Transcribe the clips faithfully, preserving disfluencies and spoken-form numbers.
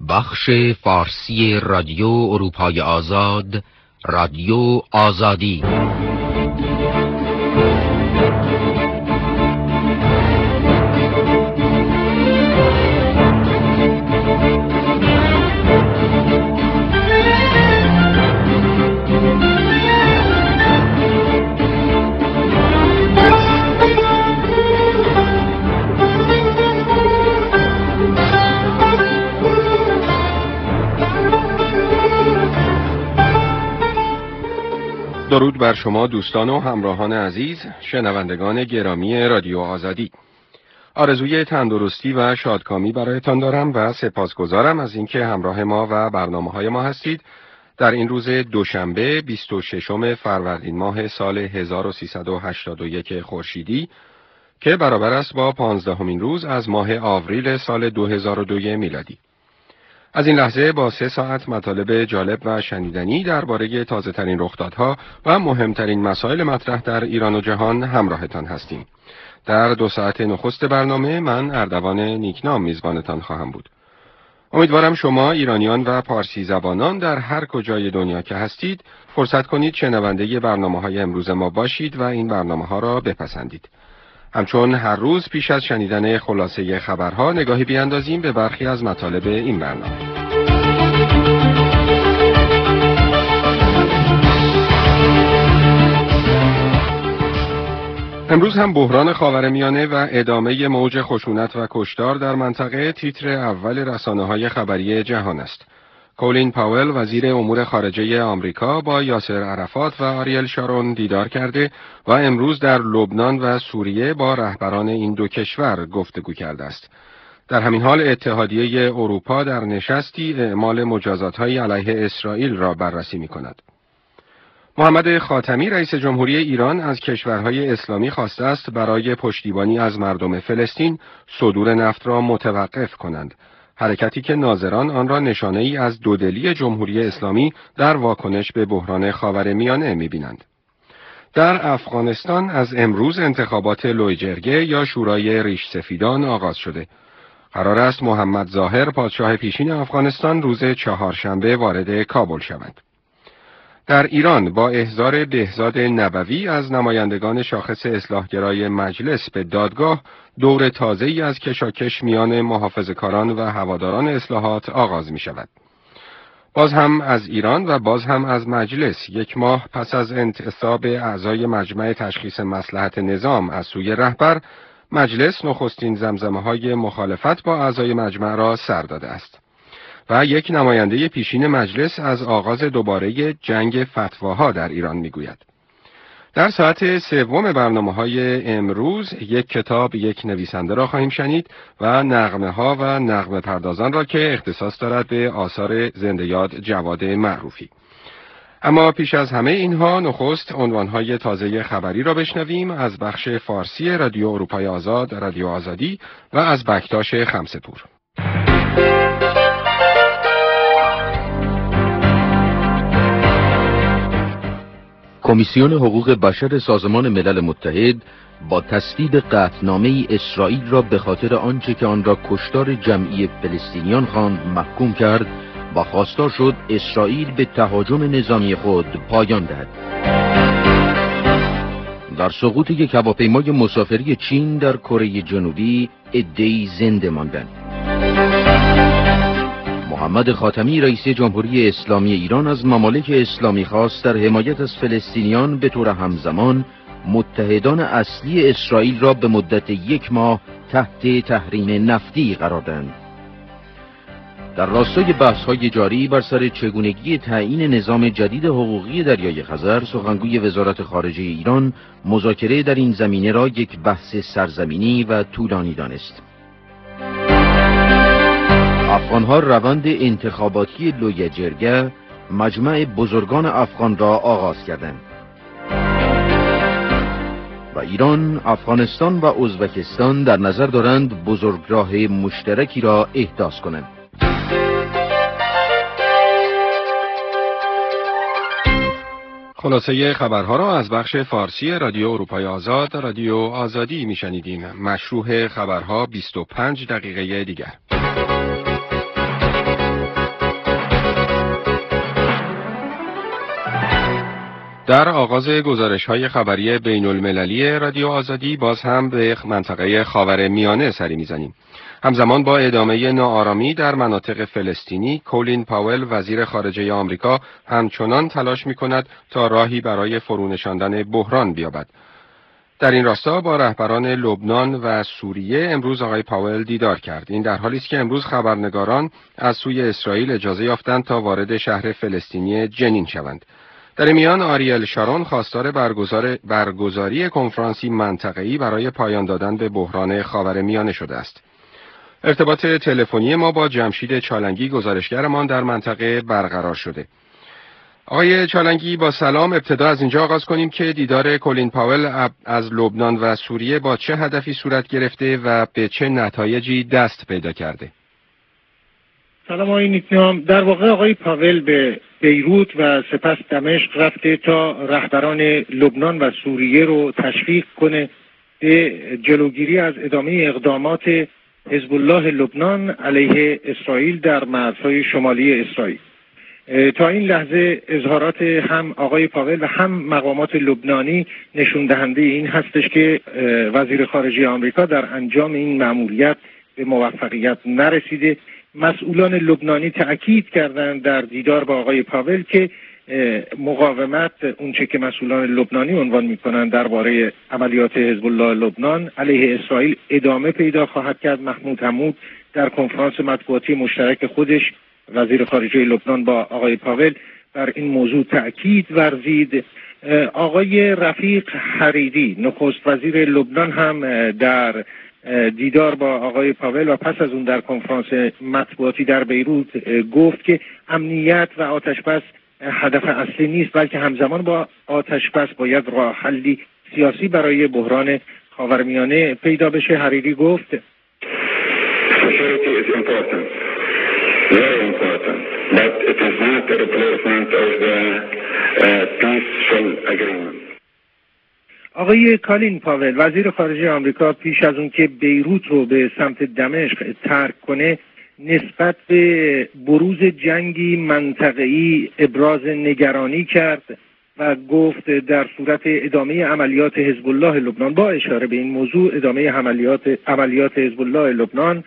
بخش فارسی رادیو اروپای آزاد، رادیو آزادی. درود بر شما دوستان و همراهان عزیز، شنوندگان گرامی رادیو آزادی. آرزوی تندرستی و شادکامی برایتان دارم و سپاسگزارم از اینکه همراه ما و برنامه‌های ما هستید در این روز دوشنبه بیست و ششم فروردین ماه سال هزار و سیصد و هشتاد و یک خورشیدی که برابر است با پانزدهمین روز از ماه آوریل سال دو هزار و دو میلادی. از این لحظه با سه ساعت مطالب جالب و شنیدنی درباره تازه ترین رخدادها و مهمترین مسائل مطرح در ایران و جهان همراهتان هستیم. در دو ساعت نخست برنامه من اردوان نیکنام میزبانتان خواهم بود. امیدوارم شما ایرانیان و پارسی زبانان در هر کجای دنیا که هستید فرصت کنید شنونده برنامه‌های امروز ما باشید و این برنامه‌ها را بپسندید. همچون هر روز پیش از شنیدن خلاصه خبرها نگاهی بیاندازیم به برخی از مطالب این برنامه. امروز هم بحران خاورمیانه و ادامه موج خشونت و کشتار در منطقه تیتر اول رسانه‌های خبری جهان است. کولین پاول وزیر امور خارجه آمریکا با یاسر عرفات و آریل شارون دیدار کرده و امروز در لبنان و سوریه با رهبران این دو کشور گفتگو کرده است. در همین حال اتحادیه اروپا در نشستی اعمال مجازات‌های علیه اسرائیل را بررسی می‌کند. محمد خاتمی رئیس جمهوری ایران از کشورهای اسلامی خواسته است برای پشتیبانی از مردم فلسطین صدور نفت را متوقف کنند. حرکتی که ناظران آن را نشانه‌ای از دودلی جمهوری اسلامی در واکنش به بحران خاورمیانه می‌بینند. در افغانستان از امروز انتخابات لویجرگه یا شورای ریش سفیدان آغاز شده. قرار است محمد ظاهر پادشاه پیشین افغانستان روز چهارشنبه وارد کابل شود. در ایران با احضار بهزاد نبوی از نمایندگان شاخص اصلاحگرای مجلس به دادگاه دور تازه‌ای از کشاکش میان محافظه‌کاران و هواداران اصلاحات آغاز می شود. باز هم از ایران و باز هم از مجلس یک ماه پس از انتصاب اعضای مجمع تشخیص مصلحت نظام از سوی رهبر، مجلس نخستین زمزمه‌های مخالفت با اعضای مجمع را سر داده است. و یک نماینده پیشین مجلس از آغاز دوباره جنگ فتواها در ایران میگوید. در ساعت سوم برنامه‌های امروز یک کتاب یک نویسنده را خواهیم شنید و نغمه‌ها و نغمه پردازان را که اختصاص دارد به آثار زنده یاد جواد معروفی. اما پیش از همه اینها نخست عنوان‌های تازه خبری را بشنویم از بخش فارسی رادیو اروپای آزاد، رادیو آزادی و از بکتاش خمسه‌پور. کمیسیون حقوق بشر سازمان ملل متحد با تصویب قطعنامه اسرائیل را به خاطر آنچه که آن را کشتار جمعی فلسطینیان خواند محکوم کرد و خواستار شد اسرائیل به تهاجم نظامی خود پایان دهد. در سقوط یک هواپیمای مسافری چین در کره جنوبی عده‌ای زنده ماندند. محمد خاتمی رئیس جمهوری اسلامی ایران از ممالک اسلامی خواست در حمایت از فلسطینیان به طور همزمان متحدان اصلی اسرائیل را به مدت یک ماه تحت تحریم نفتی قرار دهند. در راستای بحث‌های جاری بر سر چگونگی تعیین نظام جدید حقوقی دریای خزر، سخنگوی وزارت خارجه ایران مذاکره در این زمینه را یک بحث سرزمینی و طولانی دانست. افغان‌ها روند انتخاباتی لویجرگه مجمع بزرگان افغان را آغاز کردند و ایران، افغانستان و ازبکستان در نظر دارند بزرگراه مشترکی را احداث کنند. خلاصه خبرها را از بخش فارسی رادیو اروپای آزاد، رادیو آزادی میشنیدیم. مشروع خبرها بیست و پنج دقیقه دیگر. در آغاز گزارش‌های خبری بین المللی رادیو آزادی باز هم به منطقه خاور میانه سری می‌زنیم. همزمان با ادامه ناآرامی در مناطق فلسطینی، کولین پاول وزیر خارجه آمریکا همچنان تلاش می‌کند تا راهی برای فرونشاندن بحران بیابد. در این راستا با رهبران لبنان و سوریه امروز آقای پاول دیدار کرد. این در حالی است که امروز خبرنگاران از سوی اسرائیل اجازه یافتند تا وارد شهر فلسطینی جنین شوند. در این میان آریل شارون خواستار برگزار برگزاری کنفرانسی منطقه‌ای برای پایان دادن به بحران خاورمیانه شده است. ارتباط تلفنی ما با جمشید چالنگی گزارشگرمان در منطقه برقرار شده. آقای چالنگی با سلام، ابتدا از اینجا آغاز کنیم که دیدار کولین پاول از لبنان و سوریه با چه هدفی صورت گرفته و به چه نتایجی دست پیدا کرده؟ سلام آقای نیکنام. در واقع آقای پاول به بیروت و سپس دمشق رفته تا رهبران لبنان و سوریه رو تشویق کنه به جلوگیری از ادامه اقدامات حزب الله لبنان علیه اسرائیل در مرزهای شمالی اسرائیل. تا این لحظه اظهارات هم آقای پاول و هم مقامات لبنانی نشون دهنده این هستش که وزیر خارجه آمریکا در انجام این مأموریت به موفقیت نرسیده. مسئولان لبنانی تأکید کردند در دیدار با آقای پاول که مقاومت، اونچه که مسئولان لبنانی عنوان می‌کنند درباره عملیات حزب الله لبنان علیه اسرائیل ادامه پیدا خواهد کرد. محمود حمود در کنفرانس مطبوعاتی مشترک خودش وزیر خارجه لبنان با آقای پاول بر این موضوع تأکید ورزید. آقای رفیق حریری نخست وزیر لبنان هم در دیدار با آقای پاول و پس از اون در کنفرانس مطبوعاتی در بیروت گفت که امنیت و آتشبس هدف اصلی نیست، بلکه همزمان با آتشبس باید راه حلی سیاسی برای بحران خاورمیانه پیدا بشه. حریری گفت Security is important, very important, but it is not a replacement of the uh, peaceful agreement. آقای کالین پاول وزیر خارجه آمریکا پیش از اون که بیروت رو به سمت دمشق ترک کنه نسبت به بروز جنگی منطقه‌ای ابراز نگرانی کرد و گفت در صورت ادامه عملیات حزب الله لبنان، با اشاره به این موضوع ادامه عملیات عملیات حزب الله لبنان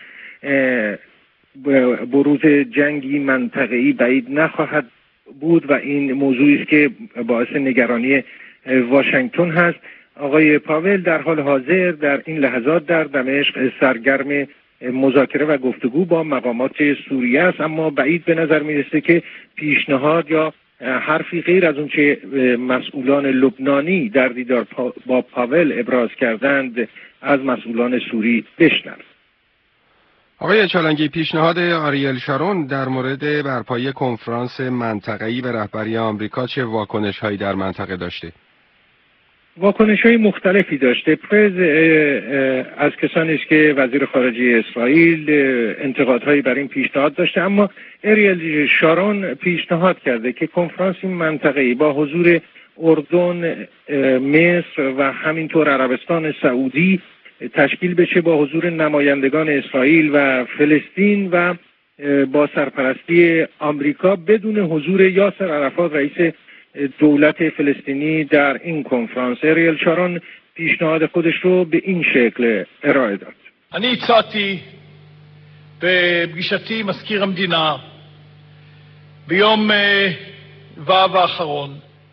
بروز جنگی منطقه‌ای بعید نخواهد بود و این موضوعی است که باعث نگرانی واشنگتن هست. آقای پاول در حال حاضر در این لحظات در دمشق سرگرم مذاکره و گفتگو با مقامات سوریه است، اما بعید به نظر میرسه که پیشنهاد یا حرفی غیر از اون چه مسئولان لبنانی در دیدار با پاول ابراز کردند از مسئولان سوری بشنوند. آقای چالنگی، پیشنهاد آریل شارون در مورد برپایی کنفرانس منطقه‌ای به رهبری آمریکا چه واکنش‌هایی در منطقه داشته؟ واکنش‌های مختلفی داشته. پرز از کسانی است که وزیر خارجه اسرائیل انتقادهایی بر این پیشنهاد داشته، اما آریل شارون پیشنهاد کرده که کنفرانس منطقه‌ای با حضور اردن، مصر و همینطور عربستان سعودی تشکیل بشه با حضور نمایندگان اسرائیل و فلسطین و با سرپرستی آمریکا بدون حضور یاسر عرفات رئیس دولت فلسطینی در این کنفرانس. آریل شارون پیشنهاد خودش رو به این شکل ارائه داد. אני הצעתי בפגישתי עם מזכיר המדינה ביום ו' האחרון.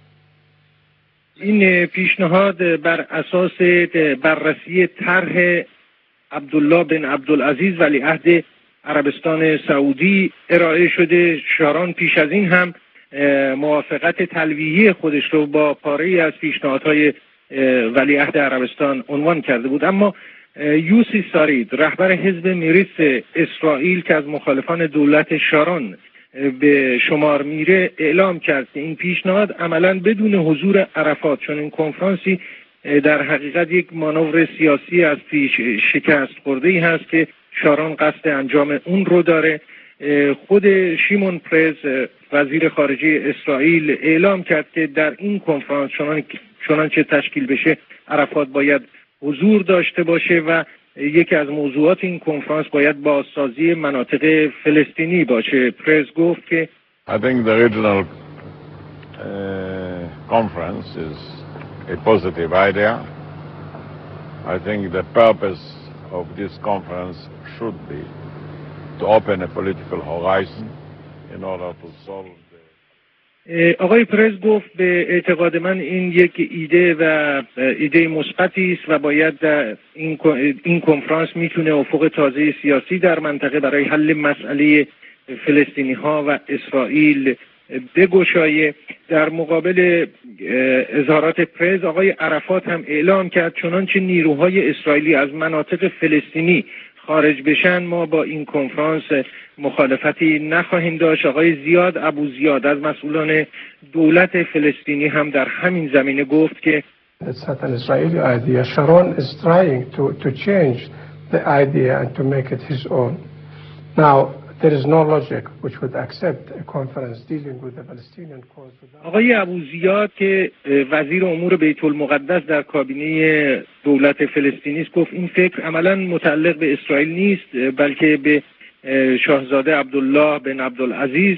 این پیشنهاد بر اساس بررسی طرح عبدالله بن عبدالعزیز ولیعهد عربستان سعودی ارائه شده. شارون پیش از این هم موافقت تلویحی خودش رو با پاره‌ای از پیشنهادهای ولیعهد عربستان عنوان کرده بود، اما یوسی سارید رهبر حزب میریس اسرائیل که از مخالفان دولت شارون به شمار میره اعلام کرد که این پیشنهاد عملاً بدون حضور عرفات، چون این کنفرانسی در حقیقت یک مانور سیاسی از پیش شکست خورده‌ای هست که شارون قصد انجام اون رو داره. خود شیمون پرز وزیر خارجه اسرائیل اعلام کرد که در این کنفرانس چنانچه تشکیل بشه عرفات باید حضور داشته باشه و یکی از موضوعات این کنفرانس باید بازسازی مناطق فلسطینی باشه. پرز گفت که I think the regional uh, conference is a positive idea. I think the purpose of this conference should be to open a political horizon in order to solve the... آقای پرز گفت به اعتقاد من این یک ایده و ایده مثبتی است و باید این این کنفرانس میتونه افق تازه سیاسی در منطقه برای حل مسئله فلسطینی ها و اسرائیل بگشایه. در مقابل اظهارات پرز آقای عرفات هم اعلام کرد چنانچه نیروهای اسرائیلی از مناطق فلسطینی خارج بشن ما با این کنفرانس مخالفتی نخواهیم داشت. آقای زیاد ابو زیاد از مسئولان دولت فلسطینی هم در همین زمینه گفت که It's not an Israeli idea. Sharon is trying to to change the idea and to make it his own. Now there is no logic which would accept a conference dealing with the Palestinian cause. آقای ابو زیاد که وزیر امور بیت المقدس در کابینه دولت فلسطینی است گفت این فکر عملاً متعلق به اسرائیل نیست بلکه به شاهزاده عبدالله بن عبدالعزیز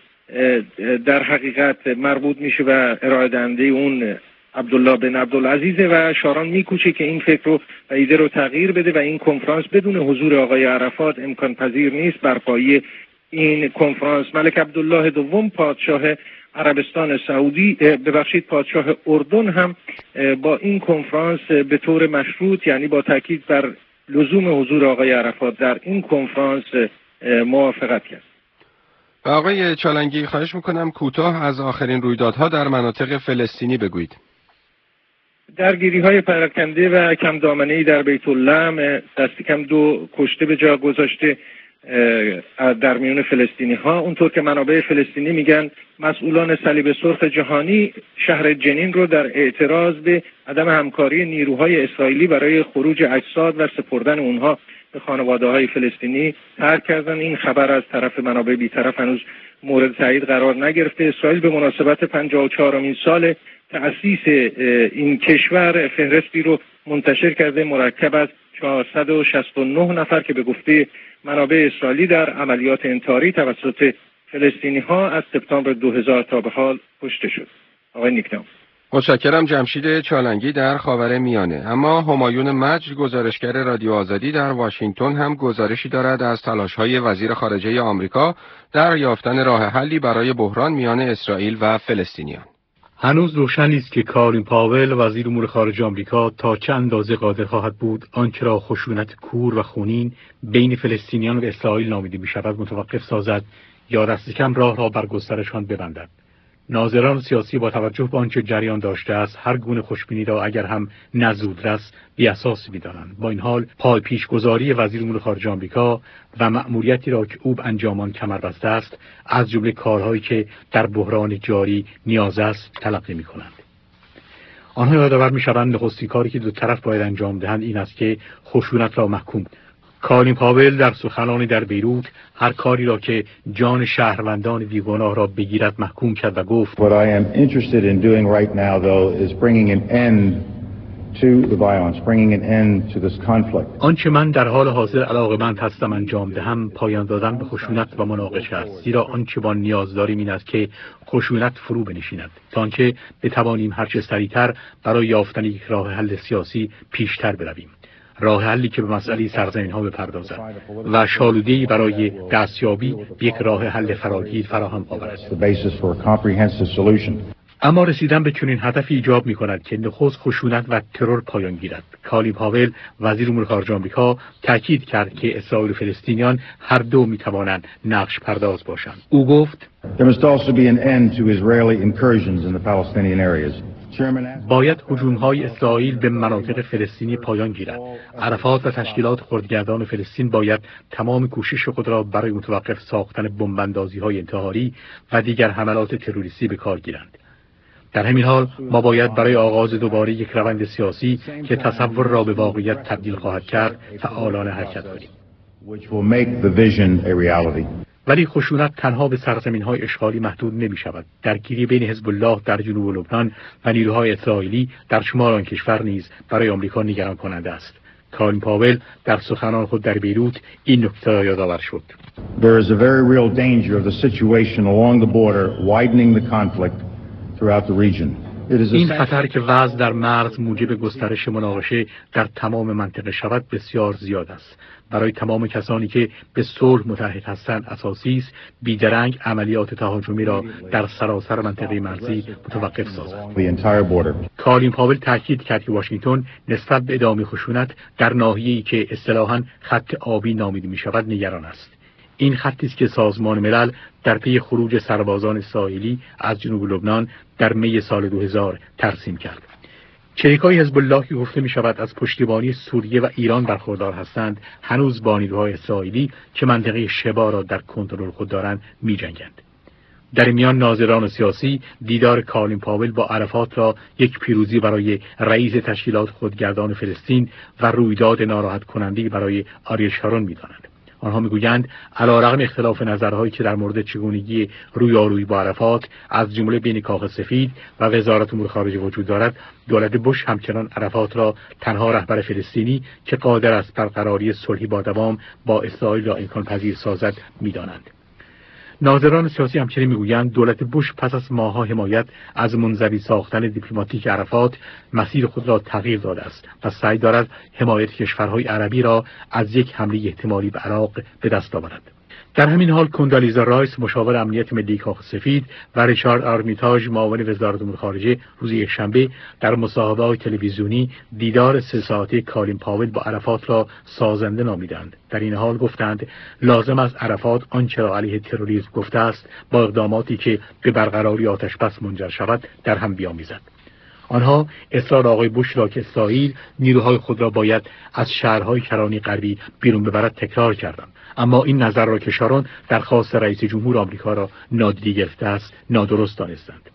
در حقیقت مربوط میشه و ارائه دهنده اون عبدالله بن عبدالعزیز و شارون میکوشه که این فکر رو و ایده رو تغییر بده و این کنفرانس بدون حضور آقای عرفات امکان پذیر نیست. برپایی این کنفرانس ملک عبدالله دوم پادشاه عربستان سعودی ببخشید پادشاه اردن هم با این کنفرانس به طور مشروط یعنی با تاکید بر لزوم حضور آقای عرفات در این کنفرانس موافقت کرد. آقای چالنگی خواهش میکنم کوتاه از آخرین رویدادها در مناطق فلسطینی بگویید. درگیری های پراکنده و کم دامنه‌ای در بیت اللحم دست کم دو کشته به جا گذاشته در میون فلسطینی ها. اونطور که منابع فلسطینی میگن مسئولان صلیب سرخ جهانی شهر جنین رو در اعتراض به عدم همکاری نیروهای اسرائیلی برای خروج اجساد و سپردن اونها به خانواده های فلسطینی ترک کردن. این خبر از طرف منابع بی‌طرف هنوز مورد تایید قرار نگرفته. اسرائیل به مناسبت پنجاه و چهارمین سال تأسیس این کشور فهرستی رو منتشر کرده مرکب از چهارصد و شصت و نه نفر که به گفته منابع اسرائیلی در عملیات انتحاری توسط فلسطینی ها از سپتامبر دو هزار تا به حال کشته شد. آقای نیکنام. متشکرم. جمشید چالنگی در خاورمیانه. اما همایون مجد گزارشگر رادیو آزادی در واشنگتن هم گزارشی دارد از تلاش‌های وزیر خارجه آمریکا در یافتن راه حلی برای بحران میان اسرائیل و فلسطینیان. هنوز روشن نیست که کالین پاول وزیر امور خارجه آمریکا تا چه اندازه قادر خواهد بود آنچه را خشونت کور و خونین بین فلسطینیان و اسرائیل نامیده می‌شود متوقف سازد یا دست کم راه را بر گسترشان ببندد. ناظران سیاسی با توجه به آنچه جریان داشته است هر گونه خوشبینی را اگر هم نزودرس بی اساس می‌دانند. با این حال پای پیشگذاری وزیر امور خارجه آمریکا و مأموریتی را که او به انجام آن کمر بسته است از جمله کارهایی که در بحران جاری نیاز است تلقی می‌کنند. آنها یادآور می‌شوند نخستین کاری که دو طرف باید انجام دهند این است که خشونت را محکوم. کالین پاول در سخنانی در بیروت هر کاری را که جان شهروندان بیگناه را بگیرد محکوم کرد و گفت What I am interested in doing right now though is bringing an end to the violence, bringing an end to this conflict. آنچه من در حال حاضر علاقه‌مند هستم انجام دهم پایان دادن به خشونت و مناقشه است. زیرا آنچه با نیاز داریم این است که خشونت فرو بنشیند تا آنکه بتوانیم هرچه سریعتر برای یافتن یک راه حل سیاسی پیشتر برویم. راه حلی که به مسئله سرزمین ها بپردازد و شالوده‌ای برای دستیابی به یک راه حل فراگیر فراهم آورد. اما رسیدن به چنین هدفی ایجاب می‌کند که نخست خشونت و ترور پایان گیرد. کالین پاول وزیر امور خارجه آمریکا تاکید کرد که اسرائیل و فلسطینیان هر دو می‌توانند نقش پرداز باشند. او گفت There must also be an end to Israeli incursions in the Palestinian areas. باید هجوم‌های اسرائیل به مناطق فلسطینی پایان گیرد. عرفات و تشکیلات خردگردان فلسطین باید تمام کوشش خود را برای متوقف ساختن بمب‌اندازی‌های انتحاری و دیگر حملات تروریستی به کار گیرند. در همین حال ما باید برای آغاز دوباره یک روند سیاسی که تصور را به واقعیت تبدیل خواهد کرد فعالانه حرکت کنیم. ولی خشونت تنها به سرزمین‌های اشغالی محدود نمی‌شود. درگیری بین حزب الله در جنوب لبنان و نیروهای اسرائیلی در شمال آن کشور نیز برای آمریکا نگران کننده است. کالین پاول در سخنان خود در بیروت این نکته را یادآور شد. There is a very real danger of the situation along the border widening the conflict throughout the region. این خطر که وضع در مرز موجب گسترش مناقشه در تمام منطقه شود بسیار زیاد است. برای تمام کسانی که به صلح متحد هستند اساسی است بیدرنگ عملیات تهاجمی را در سراسر منطقه مرزی متوقف سازند. کالین پاول تاکید کرد که واشنگتن نسبت به ادامه خشونت در ناحیه‌ای که اصطلاحاً خط آبی نامیده می‌شود نگران است. این خطی است که سازمان ملل در پی خروج سربازان اسرائیلی از جنوب لبنان در می سال دو هزار ترسیم کرد. شریکای حزب الله که گفته می شود از پشتیبانی سوریه و ایران برخوردار هستند هنوز با نیروهای اسرائیلی که منطقه شبا را در کنترل خود دارند می جنگند. در میان ناظران سیاسی دیدار کالین پاول با عرفات را یک پیروزی برای رئیس تشکیلات خودگردان فلسطین و رویداد ناراحت کننده برای آریل شارون می دانند. آنها میگویند علیرغم اختلاف نظرهایی که در مورد چگونگی رویارویی با عرفات از جمله بین کاخ سفید و وزارت امور خارجه وجود دارد، دولت بوش همچنان عرفات را تنها رهبر فلسطینی که قادر است برقراری صلحی با دوام با اسرائیل را امکان پذیر سازد می‌دانند. ناظران سیاسی همچنین میگویند دولت بوش پس از ماه‌ها حمایت از منزوی ساختن دیپلماتیک عرفات مسیر خود را تغییر داده است و سعی دارد حمایت کشورهای عربی را از یک حمله احتمالی به عراق به دست آورد. در همین حال کندالیزا رایس مشاور امنیت ملی کاخ سفید و ریچارد آرمیتاژ معاون وزارت امور خارجه روز یکشنبه در مصاحبه‌های تلویزیونی دیدار سه ساعته کالین پاول با عرفات را سازنده نامیدند. در این حال گفتند لازم است عرفات آنچه را علیه تروریسم گفته است با اقداماتی که به برقراری آتشبس منجر شود در هم بیامیزد. آنها اصرار آقای بوش را که اسرائیل نیروهای خود را باید از شهرهای کرانی غربی بیرون ببرد تکرار کردند، اما این نظر را که شارون درخواست رئیس جمهور آمریکا را نادیده گرفته است نادرست دانستند.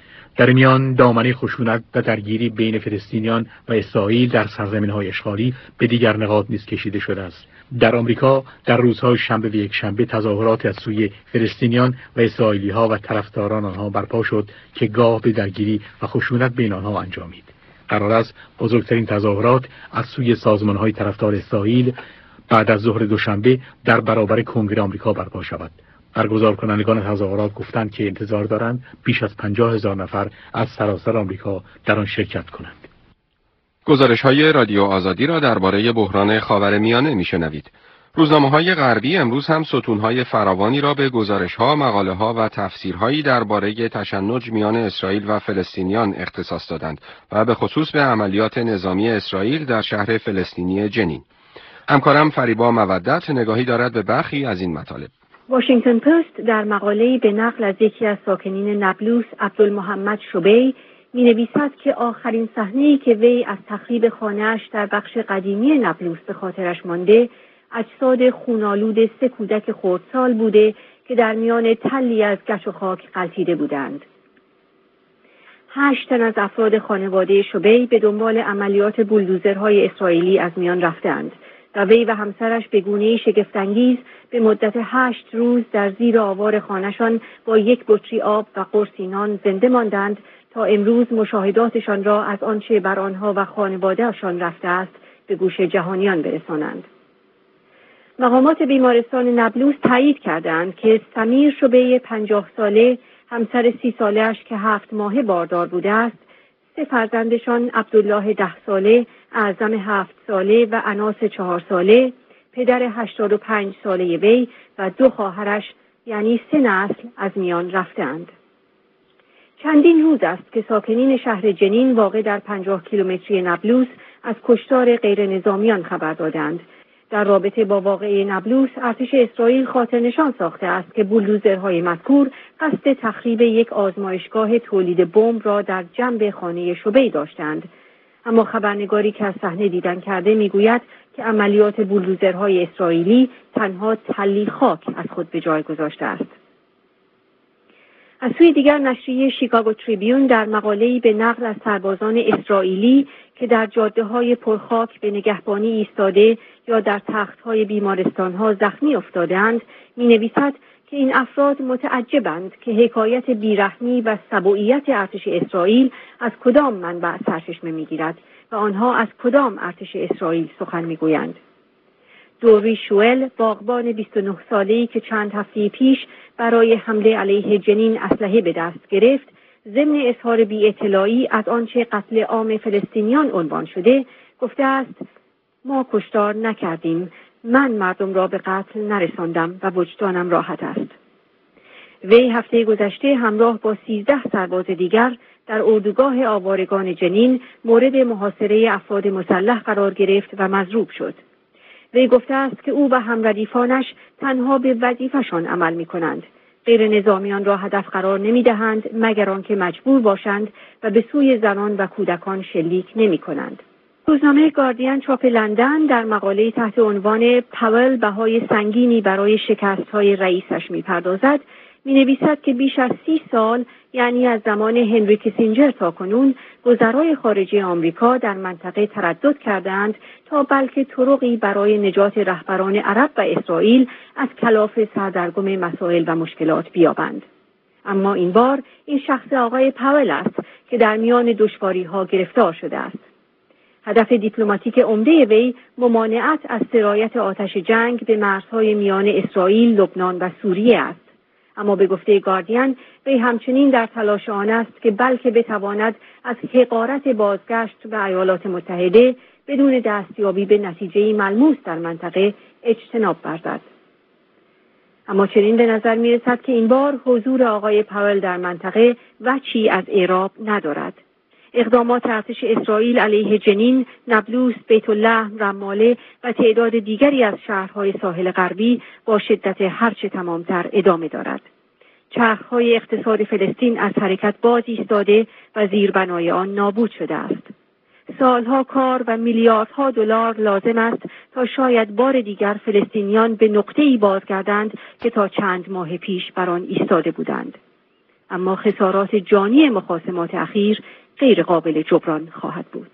در میان دامنه خشونت و درگیری بین فلسطینیان و اسرائیل در سرزمین‌های اشغالی به دیگر نقاط نیز کشیده شده است. در آمریکا در روزهای شنبه و یکشنبه تظاهرات از سوی فلسطینیان و اسرائیلی‌ها و طرفداران آنها برپا شد که گاه به درگیری و خشونت بین آنها انجامید. قرار است بزرگترین تظاهرات از سوی سازمان‌های طرفدار اسرائیل بعد از ظهر دوشنبه در برابر کنگره آمریکا برپا شود. برگزار کنندگان تظاهرات گفتند که انتظار دارند بیش از پنجاه هزار نفر از سراسر آمریکا در آن شرکت کنند. گزارش‌های رادیو آزادی را درباره بحران خاورمیانه میشنوید. روزنامه‌های غربی امروز هم ستون‌های فراوانی را به گزارش‌ها، مقاله‌ها و تفسیرهایی درباره تشنج میان اسرائیل و فلسطینیان اختصاص دادند و به خصوص به عملیات نظامی اسرائیل در شهر فلسطینی جنین. همکارم فریبا مودت نگاهی دارد به برخی از این مطالب. واشنگتن پست در مقاله‌ای به نقل از یکی از ساکنین نابلس عبدالمحمد شبی می‌نویسد که آخرین صحنه‌ای که وی از تخریب خانه‌اش در بخش قدیمی نابلس به خاطرش مانده اجساد خونالود سه کودک خردسال بوده که در میان تلی از گچ و خاک غلتیده بودند. هشت تن از افراد خانواده شبی به دنبال عملیات بولدوزرهای اسرائیلی از میان رفتند و وی و همسرش به گونه‌ای شگفت‌انگیز به مدت هشت روز در زیر آوار خانه‌شان با یک بطری آب و قرصی نان زنده ماندند تا امروز مشاهداتشان را از آنچه بر آنها و خانواده‌شان رفته است به گوش جهانیان برسانند. مقامات بیمارستان نابلس تایید کردند که سمیر شبی پنجاه ساله همسر سی ساله‌اش که هفت ماهه باردار بوده است، سه فرزندشان عبدالله ده ساله، اعظم هفت ساله و اناس چهار ساله، پدر هشتاد و پنج ساله وی و دو خواهرش یعنی سه نسل از میان رفتند. چندین روز است که ساکنین شهر جنین واقع در پنجاه کیلومتری نابلس از کشتار غیر نظامیان خبر دادند. در رابطه با واقعه نابلس ارتش اسرائیل خاطر نشان ساخته است که بولدوزرهای مذکور قصد تخریب یک آزمایشگاه تولید بمب را در جنب خانه شبی داشتند. اما خبرنگاری که از صحنه دیدن کرده میگوید که عملیات بولدوزرهای اسرائیلی تنها تلی خاک از خود به جای گذاشته است. از سوی دیگر نشریه شیکاگو تریبیون در مقاله‌ای به نقل از سربازان اسرائیلی که در جاده‌های پرخاک به نگهبانی ایستاده یا در تخت‌های بیمارستان‌ها زخمی افتاده‌اند می‌نویسد که این افراد متعجبند که حکایت بیرحمی و سبوعیت ارتش اسرائیل از کدام منبع سرچشمه می‌گیرد و آنها از کدام ارتش اسرائیل سخن می‌گویند. دوری شوئل، باغبان بیست و نه ساله‌ای که چند هفته پیش برای حمله علیه جنین اسلحه به دست گرفت، ضمن اظهار بی اطلاعی از آنچه قتل عام فلسطینیان عنوان شده گفته است: ما کشتار نکردیم، من مردم را به قتل نرساندم و وجدانم راحت است. وی هفته گذشته همراه با سیزده سرباز دیگر در اردوگاه آوارگان جنین مورد محاصره افراد مسلح قرار گرفت و مضروب شد. وی گفته است که او و همردیفانش تنها به وظیفه‌شان عمل می‌کنند. غیر نظامیان را هدف قرار نمی‌دهند مگر آنکه مجبور باشند و به سوی زنان و کودکان شلیک نمی‌کنند. روزنامه گاردین چاپ لندن در مقاله تحت عنوان پاول بهای سنگینی برای شکست‌های رئیسش می‌پردازد، می‌نویسد که بیش از سی سال، یعنی از زمان هنری کیسینجر تا کنون، وزرای خارجه آمریکا در منطقه تردد کردند تا بلکه طرقی برای نجات رهبران عرب و اسرائیل از کلاف سردرگم مسائل و مشکلات بیابند. اما این بار این شخص آقای پاول است که در میان دشواری‌ها گرفتار شده است. هدف دیپلماتیک عمده وی ممانعت از سرایت آتش جنگ به مرزهای میان اسرائیل، لبنان و سوریه است. اما به گفته گاردین وی همچنین در تلاش آن است که بلکه بتواند از حقارت بازگشت به ایالات متحده بدون دستیابی به نتیجه‌ای ملموس در منطقه اجتناب ورزد. اما چنین به نظر می‌رسد که این بار حضور آقای پاول در منطقه وجهی از اعراب ندارد. اقدامات ارتش اسرائیل علیه جنین، نابلس، بیت اللحم، رماله و تعداد دیگری از شهرهای ساحل غربی با شدت هرچه تمامتر ادامه دارد. چرخهای اقتصاد فلسطین از حرکت باز ایستاده و زیربنای آن نابود شده است. سالها کار و میلیاردها دلار لازم است تا شاید بار دیگر فلسطینیان به نقطه‌ای بازگردند که تا چند ماه پیش بر آن ایستاده بودند. اما خسارات جانی مخاصمات اخیر غیر قابل جبران خواهد بود.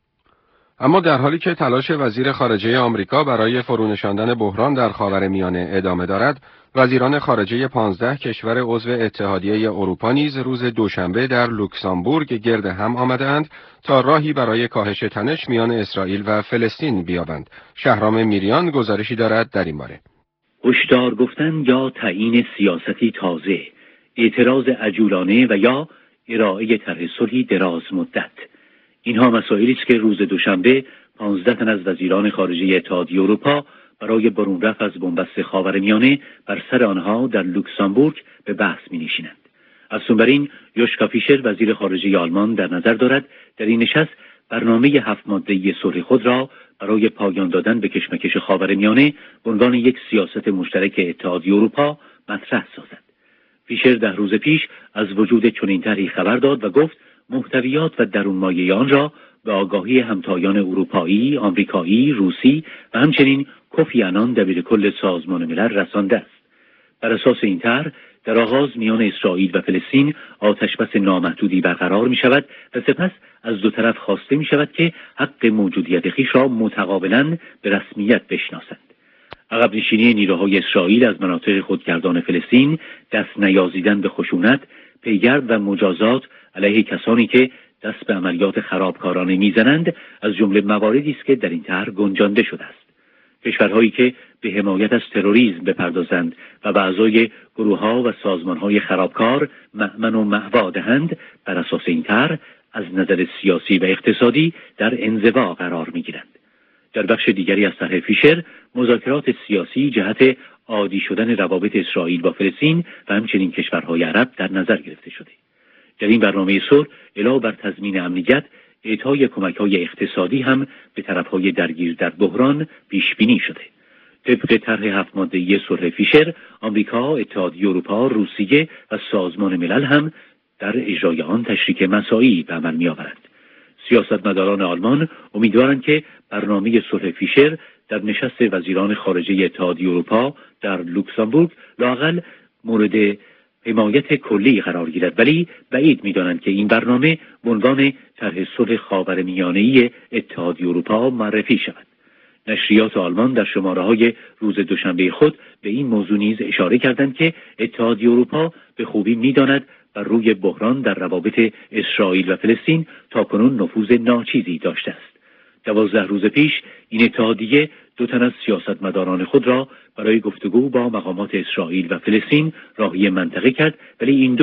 اما در حالی که تلاش وزیر خارجه آمریکا برای فرونشاندن بحران در خاورمیانه ادامه دارد، وزیران خارجه پانزده کشور عضو اتحادیه اروپا نیز روز دوشنبه در لوکزامبورگ گرد هم آمدند تا راهی برای کاهش تنش میان اسرائیل و فلسطین بیابند. شهرام میریان گزارشی دارد در این باره. هشدار گفتن یا تعیین سیاستی تازه، اعتراض عجولانه و یا ارائه طرح صلحی دراز مدت. اینها مسائلی است که روز دوشنبه پانزده تن از وزیران خارجه اتحادیه اروپا برای برون رفت از بنبست خاورمیانه بر سر آنها در لوکزامبورگ به بحث می‌نشینند. از سومرین یوشکا فیشر وزیر خارجه آلمان در نظر دارد در این نشست برنامه هفت ماده‌ای صلح خود را برای پایان دادن به کشمکش خاورمیانه به عنوان یک سیاست مشترک اتحادیه اروپا مطرح سازد. فیشر ده روز پیش از وجود چنین طرحی خبر داد و گفت محتویات و درونمایه آن را به آگاهی همتایان اروپایی، آمریکایی، روسی و همچنین کوفی عنان دبیرکل سازمان ملل رسانده است. بر اساس این طرح در آغاز میان اسرائیل و فلسطین آتشبس نامحدودی برقرار می شود و سپس از دو طرف خواسته می شود که حق موجودیت خویش را متقابلاً به رسمیت بشناسند. عقب نشینی نیروهای اسرائیل از مناطق خودگردان فلسطین، دست نیازیدن به خشونت، پیگرد و مجازات علیه کسانی که دست به عملیات خرابکارانه میزنند از جمله مواردی است که در این طرح گنجانده شده است. کشورهایی که به حمایت از تروریسم بپردازند و به اعضای گروه‌ها و سازمان‌های خرابکار مأمن و مأوا دهند بر اساس این طرح از نظر سیاسی و اقتصادی در انزوا قرار می‌گیرند. در بخش دیگری از طرح فیشر مذاکرات سیاسی جهت عادی شدن روابط اسرائیل با فلسطین و همچنین کشورهای عرب در نظر گرفته شده. در این برنامه صلح علاوه بر تضمین امنیت، اعطای کمک‌های اقتصادی هم به طرف‌های درگیر در بحران پیش بینی شده. طبق طرح هفت ماده‌ای صلح فیشر، آمریکا، اتحادیه اروپا، روسیه و سازمان ملل هم در اجرای آن تشریک مساعی به عمل می‌آورند. سیاستمداران آلمان امیدوارند که برنامه صلح فیشر در نشست وزیران خارجه اتحادیه اروپا در لوکزامبورگ لااقل مورد حمایت کلی قرار گیرد، ولی بعید می‌دانند که این برنامه به عنوان طرح صلح خاورمیانه‌ای اتحادیه اروپا معرفی شود. نشریات آلمان در شماره‌های روز دوشنبه خود به این موضوع نیز اشاره کردند که اتحادیه اروپا به خوبی می‌داند بر روی بحران در روابط اسرائیل و فلسطین تاکنون نفوذ ناچیزی داشته است. دوازده روز پیش این اتحادیه دو تن از سیاستمداران خود را برای گفتگو با مقامات اسرائیل و فلسطین راهی منطقه کرد، ولی این دو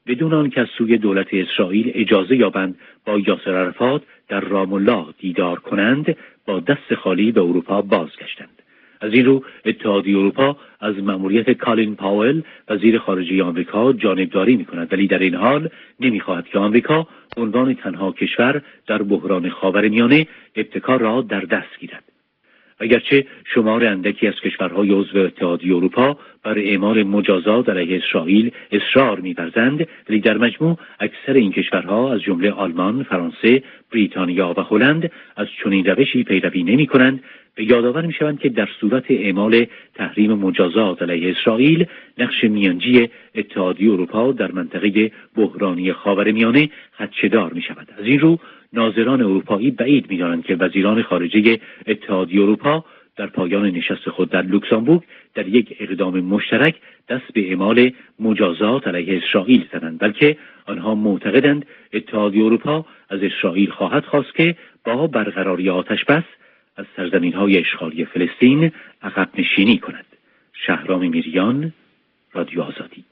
بدون آنکه از سوی دولت اسرائیل اجازه یابند با یاسر عرفات در رام الله دیدار کنند، با دست خالی به اروپا بازگشتند. از این رو اتحادیه اروپا از مأموریت کالین پاول وزیر خارجه آمریکا جانبداری می‌کند، ولی در این حال نمی‌خواهد که آمریکا عنوان تنها کشور در بحران خاورمیانه ابتکار را در دست گیرد. اگرچه شمار اندکی از کشورهای عضو اتحادیه اروپا بر اعمال مجازات علیه اسرائیل اصرار می‌ورزند، ولی در مجموع اکثر این کشورها از جمله آلمان، فرانسه، بریتانیا و هلند از چنین روشی پیروی نمی‌کنند. به یادآور می‌شوند که در صورت اعمال تحریم مجازات علیه اسرائیل، نقش میانجی اتحادیه اروپا در منطقه بحرانی خاورمیانه خدشه‌دار می‌شود. از این رو ناظران اروپایی بعید می‌دانند که وزیران خارجه اتحادیه اروپا در پایان نشست خود در لوکزامبورگ در یک اقدام مشترک دست به اعمال مجازات علیه اسرائیل زنند، بلکه آنها معتقدند اتحادیه اروپا از اسرائیل خواهد خواست که با برقراری آتش‌بس از سرزمین‌های اشغالی فلسطین عقب نشینی کند. شهرام میریان، رادیو آزادی.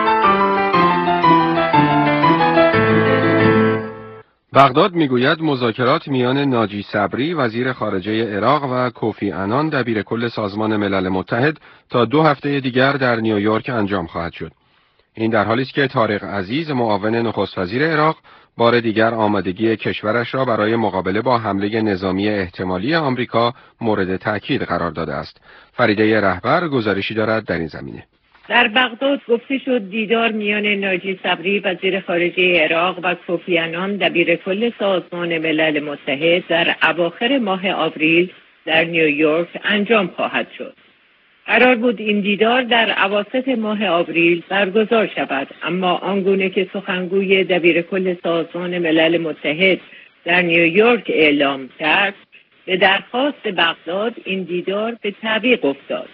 بغداد میگوید مذاکرات میان ناجی صبری وزیر خارجه عراق و کوفی عنان دبیر کل سازمان ملل متحد تا دو هفته دیگر در نیویورک انجام خواهد شد. این در حالی است که طارق عزیز معاون نخست وزیر عراق بار دیگر آمادگی کشورش را برای مقابله با حمله نظامی احتمالی آمریکا مورد تأکید قرار داده است. فریده رهبر گزارشی دارد در این زمینه. در بغداد گفته شد دیدار میان ناجی صبری وزیر خارجه عراق و کوفی عنان دبیر کل سازمان ملل متحد در اواخر ماه آوریل در نیویورک انجام خواهد شد. قرار بود این دیدار در اواسط ماه آوریل برگزار شود، اما آنگونه که سخنگوی دبیر کل سازمان ملل متحد در نیویورک اعلام کرد، به درخواست بغداد این دیدار به تعویق افتاد.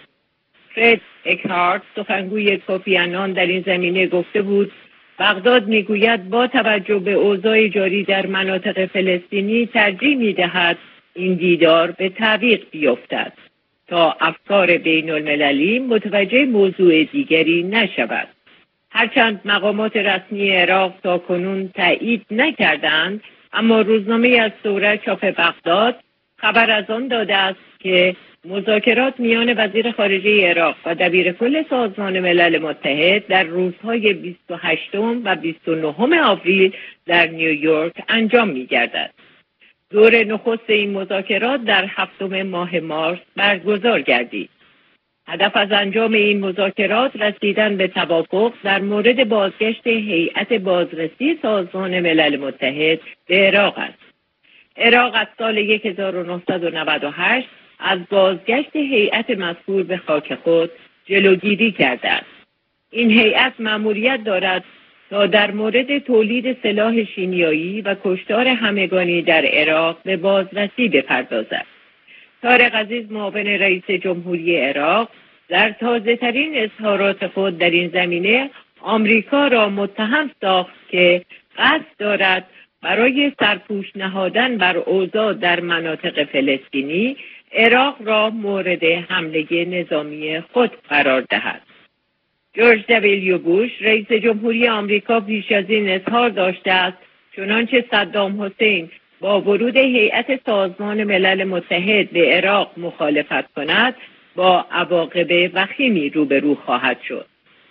فرد اکهارت سخنگوی کوفی عنان در این زمینه گفته بود بغداد میگوید با توجه به اوضاع جاری در مناطق فلسطینی ترجیح میدهد این دیدار به تعویق بیفتد تا افکار بین المللی متوجه موضوع دیگری نشود. هرچند مقامات رسمی عراق تا کنون تایید نکردند، اما روزنامه از دوره چاپ بغداد خبر از آن داده است که مذاکرات میان وزیر خارجه عراق و دبیر کل سازمان ملل متحد در روزهای بیست و هشتم و بیست و نهم آوریل در نیویورک انجام می‌گردد. دور نخست این مذاکرات در هفتم ماه مارس برگزار گردید. هدف از انجام این مذاکرات رسیدن به توافق در مورد بازگشت هیئت بازرسی سازمان ملل متحد به عراق است. عراق از سال هزار و نهصد و نود و هشت از بازگشت هیئت مذکور به خاک خود جلوگیری کرده است. این هیئت مأموریت دارد تا در مورد تولید سلاح شیمیایی و کشتار همگانی در عراق به بازرسی بپردازد. طارق عزیز معاون رئیس جمهوری عراق در تازه‌ترین اظهارات خود در این زمینه آمریکا را متهم ساخت که قصد دارد برای سرپوش نهادن بر اوضاع در مناطق فلسطینی عراق را مورد حمله نظامی خود قرار دهد. جورج دبلیو بوش رئیس جمهوری آمریکا پیش از این اظهار داشته است چنانچه صدام حسین با ورود هیئت سازمان ملل متحد به عراق مخالفت کند با عواقب وخیمی روبرو خواهد شد.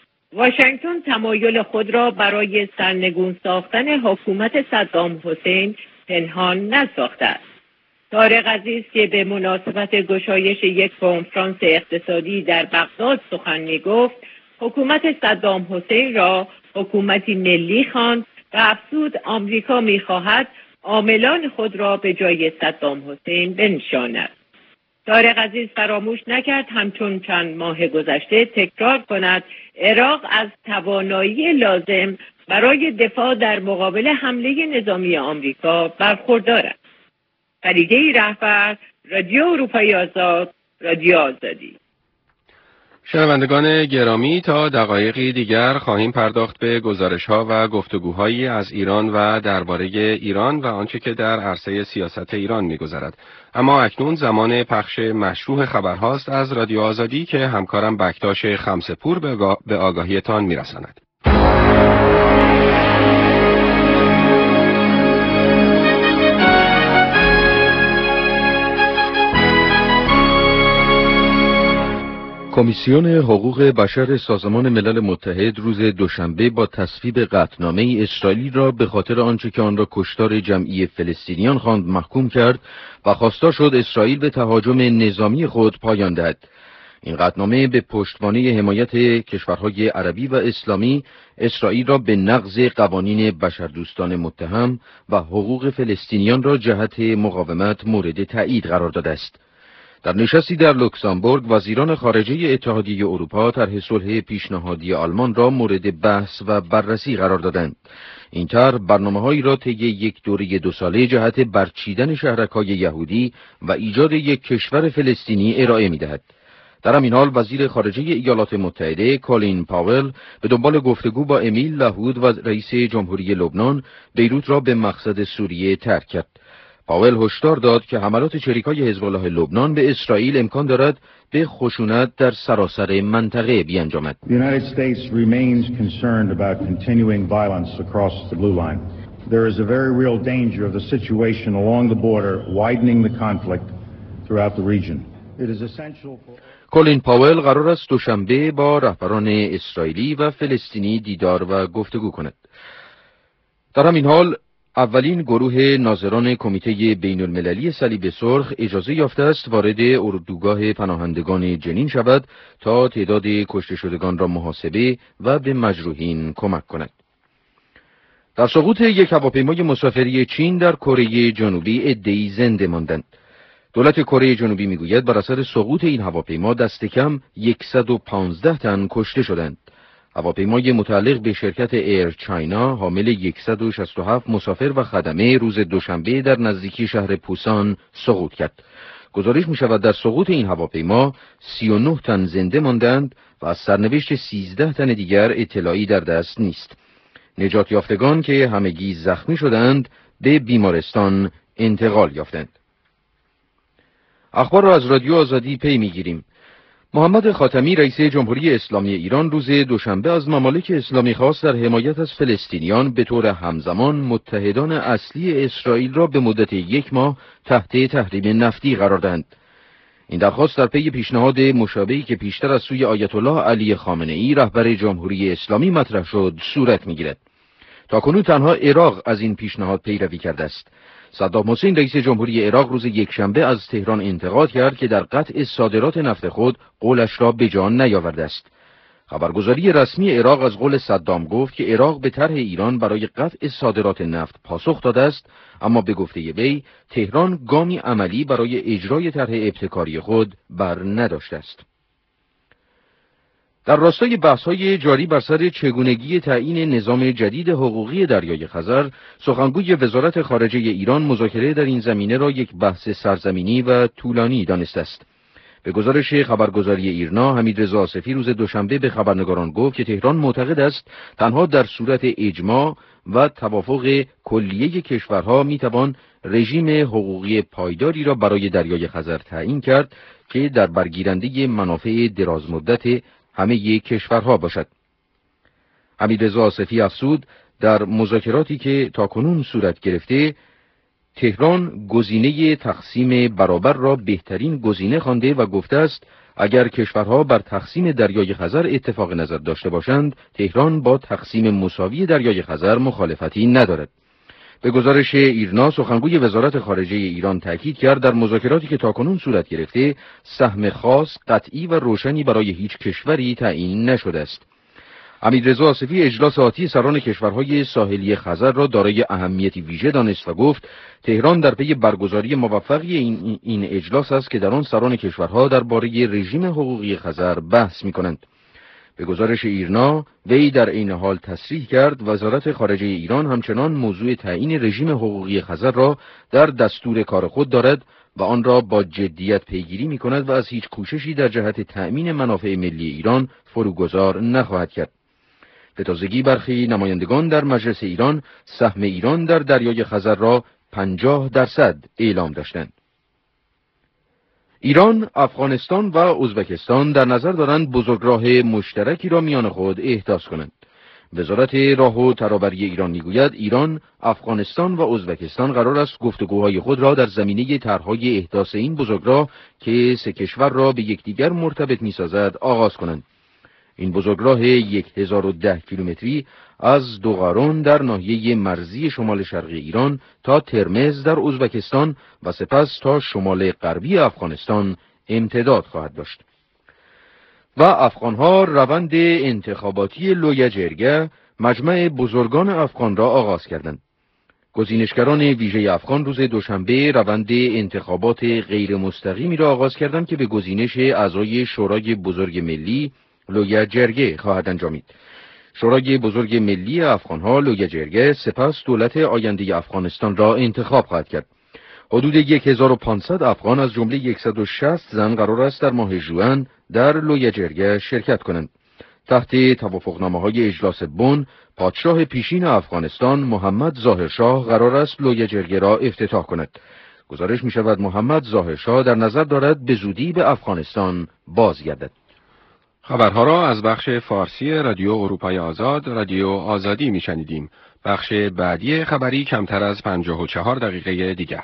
واشنگتن تمایل خود را برای سرنگون ساختن حکومت صدام حسین پنهان نساخته است. طارق عزیز که به مناسبت گشایش یک کنفرانس اقتصادی در بغداد سخن می‌گفت، حکومت صدام حسین را حکومتی ملی خواند و افزود آمریکا می‌خواهد عاملان خود را به جای صدام حسین بنشاند. طارق عزیز فراموش نکرد همچون چند ماه گذشته تکرار کند عراق از توانایی لازم برای دفاع در مقابل حمله نظامی آمریکا برخوردار است. فریده رهبر، رادیو اروپای آزاد، رادیو آزادی. شنوندگان گرامی، تا دقایقی دیگر خواهیم پرداخت به گزارش‌ها و گفتگوهایی از ایران و درباره ایران و آنچه که در عرصه سیاست ایران می‌گذرد. اما اکنون زمان پخش مشروع خبرهاست از رادیو آزادی که همکارم بکتاش خمسپور به آگاهیتان می‌رساند. کمیسیون حقوق بشر سازمان ملل متحد روز دوشنبه با تصویب قطعنامه اسرائیل را به خاطر آنچه که آن را کشتار جمعی فلسطینیان خواند محکوم کرد و خواستار شد اسرائیل به تهاجم نظامی خود پایان دهد. این قطعنامه به پشتوانه حمایت کشورهای عربی و اسلامی اسرائیل را به نقض قوانین بشردوستانه متهم و حقوق فلسطینیان را جهت مقاومت مورد تایید قرار داده است. در نشستی در لوکزامبورگ وزیران خارجه اتحادیه اروپا طرح صلح پیشنهادی آلمان را مورد بحث و بررسی قرار دادند. این طرح برنامه‌هایی را طی یک دوره دو ساله جهت برچیدن شهرک‌های یهودی و ایجاد یک کشور فلسطینی ارائه می‌دهد. در همین حال وزیر خارجه ایالات متحده کولین پاول به دنبال گفتگو با امیل لاهود و رئیس جمهوری لبنان بیروت را به مقصد سوریه ترک کرد. پاول هشدار داد که حملات چریکای حزب الله لبنان به اسرائیل امکان دارد به خشونت در سراسر منطقه بیانجامد. The United States remains concerned about continuing violence across the blue line. There is a very real danger of the situation along the border widening the conflict throughout the region. It is essential for کولین پاول قرار است دوشنبه با رهبران اسرائیلی و فلسطینی دیدار و گفتگو کند. در همین حال اولین گروه ناظران کمیته بین المللی صلیب سرخ اجازه یافته است وارد اردوگاه پناهندگان جنین شود تا تعداد کشته شدگان را محاسبه و به مجروحین کمک کند. در سقوط یک هواپیمای مسافری چین در کره جنوبی عده‌ای زنده ماندند. دولت کره جنوبی میگوید بر اثر سقوط این هواپیما دست کم صد و پانزده تن کشته شدند. هواپیمای متعلق به شرکت ایر چاینا حامل صد و شصت و هفت مسافر و خدمه روز دوشنبه در نزدیکی شهر پوسان سقوط کرد. گزارش می شود در سقوط این هواپیما سی و نه تن زنده ماندند و از سرنوشت سیزده تن دیگر اطلاعی در دست نیست. نجات یافتگان که همگی زخمی شدند به بیمارستان انتقال یافتند. اخبار را از رادیو آزادی پی میگیریم. محمد خاتمی رئیس جمهوری اسلامی ایران روز دوشنبه از ممالک اسلامی خواست در حمایت از فلسطینیان به طور همزمان متحدان اصلی اسرائیل را به مدت یک ماه تحت تحریم نفتی قرار دهند. این درخواست در پی پیشنهاد مشابهی که پیشتر از سوی آیت الله علی خامنه ای رهبر جمهوری اسلامی مطرح شد صورت میگیرد. تاکنون تنها عراق از این پیشنهاد پیروی کرده است. صدام حسین رئیس جمهوری عراق روز یکشنبه از تهران انتقاد کرد که در قطع صادرات نفت خود قولش را به جان نیاورده است. خبرگزاری رسمی عراق از قول صدام گفت که عراق به طرح ایران برای قطع صادرات نفت پاسخ داده است، اما به گفته وی تهران گامی عملی برای اجرای طرح ابتکاری خود بر نداشته است. در راستای بحث‌های جاری بر سر چگونگی تعیین نظام جدید حقوقی دریای خزر، سخنگوی وزارت خارجه ایران مذاکره در این زمینه را یک بحث سرزمینی و طولانی دانسته است. به گزارش خبرگزاری ایرنا، حمیدرضا آصفی روز دوشنبه به خبرنگاران گفت که تهران معتقد است تنها در صورت اجماع و توافق کلیه کشورها میتوان رژیم حقوقی پایداری را برای دریای خزر تعیین کرد که در برگیرنده منافع درازمدت همه کشورها باشد. حمیدرضا آصفی افزود در مذاکراتی که تاکنون صورت گرفته تهران گزینه تقسیم برابر را بهترین گزینه خوانده و گفته است اگر کشورها بر تقسیم دریای خزر اتفاق نظر داشته باشند تهران با تقسیم مساوی دریای خزر مخالفتی ندارد. به گزارش ایرنا، سخنگوی وزارت خارجه ایران تاکید کرد در مذاکراتی که تاکنون صورت گرفته سهم خاص، قطعی و روشنی برای هیچ کشوری تعیین نشده است. حمیدرضا آصفی اجلاس آتی سران کشورهای ساحلی خزر را دارای اهمیتی ویژه دانست و گفت تهران در پی برگزاری موفقی این, این اجلاس است که در آن سران کشورها درباره رژیم حقوقی خزر بحث می‌کنند. به گزارش ایرنا، وی در این حال تصریح کرد وزارت خارجه ایران همچنان موضوع تعیین رژیم حقوقی خزر را در دستور کار خود دارد و آن را با جدیت پیگیری می‌کند و از هیچ کوششی در جهت تأمین منافع ملی ایران فروگذار نخواهد کرد. به تازگی برخی نمایندگان در مجلس ایران سهم ایران در دریای خزر را پنجاه درصد اعلام داشتند. ایران، افغانستان و ازبکستان در نظر دارند بزرگراه مشترکی را میان خود احداث کنند. وزارت راه و ترابری ایران میگوید ایران، افغانستان و ازبکستان قرار است گفتگوهای خود را در زمینه طرح‌های احداث این بزرگراه که سه کشور را به یکدیگر مرتبط می‌سازد آغاز کنند. این بزرگراه هزار و ده کیلومتری از دوغارون در ناحیه مرزی شمال شرقی ایران تا ترمز در ازبکستان و سپس تا شمال غربی افغانستان امتداد خواهد داشت. و افغانها روند انتخاباتی لوی جرگه، مجمع بزرگان افغان را آغاز کردند. گزینشگران ویژه افغان روز دوشنبه روند انتخابات غیر مستقیمی را آغاز کردند که به گزینش اعضای شورای بزرگ ملی لوی جرگه خواهد انجامید. شورای بزرگ ملی افغانها لوی جرگه سپس دولت آینده افغانستان را انتخاب خواهد کرد. حدود هزار و پانصد افغان از جمله صد و شصت زن قرار است در ماه ژوئن در لوی جرگه شرکت کنند. تحت توافقنامه‌های اجلاس بن، پادشاه پیشین افغانستان محمد ظاهرشاه قرار است لوی جرگه را افتتاح کند. گزارش می شود محمد ظاهرشاه در نظر دارد به زودی به افغانستان بازگردد. خبرها را از بخش فارسی رادیو اروپای آزاد، رادیو آزادی می شنیدیم. بخش بعدی خبری کمتر از پنجاه و چهار دقیقه دیگر.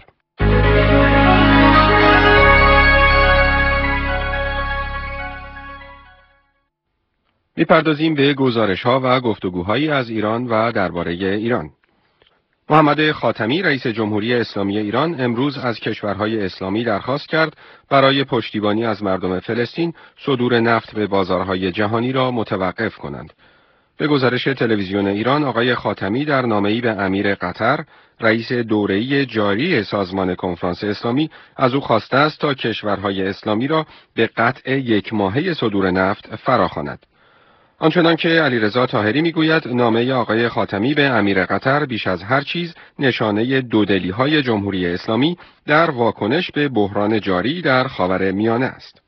می‌پردازیم به گزارش‌ها و گفتگوهایی از ایران و درباره ایران. محمد خاتمی رئیس جمهوری اسلامی ایران امروز از کشورهای اسلامی درخواست کرد برای پشتیبانی از مردم فلسطین صدور نفت به بازارهای جهانی را متوقف کنند. به گزارش تلویزیون ایران، آقای خاتمی در نامه‌ای به امیر قطر، رئیس دوره‌ای جاری سازمان کنفرانس اسلامی، از او خواسته است تا کشورهای اسلامی را به قطع یک ماهه صدور نفت فراخواند. آنچنان که علیرضا طاهری میگوید، نامه آقای خاتمی به امیر قطر بیش از هر چیز نشانه دودلی‌های جمهوری اسلامی در واکنش به بحران جاری در خاورمیانه است.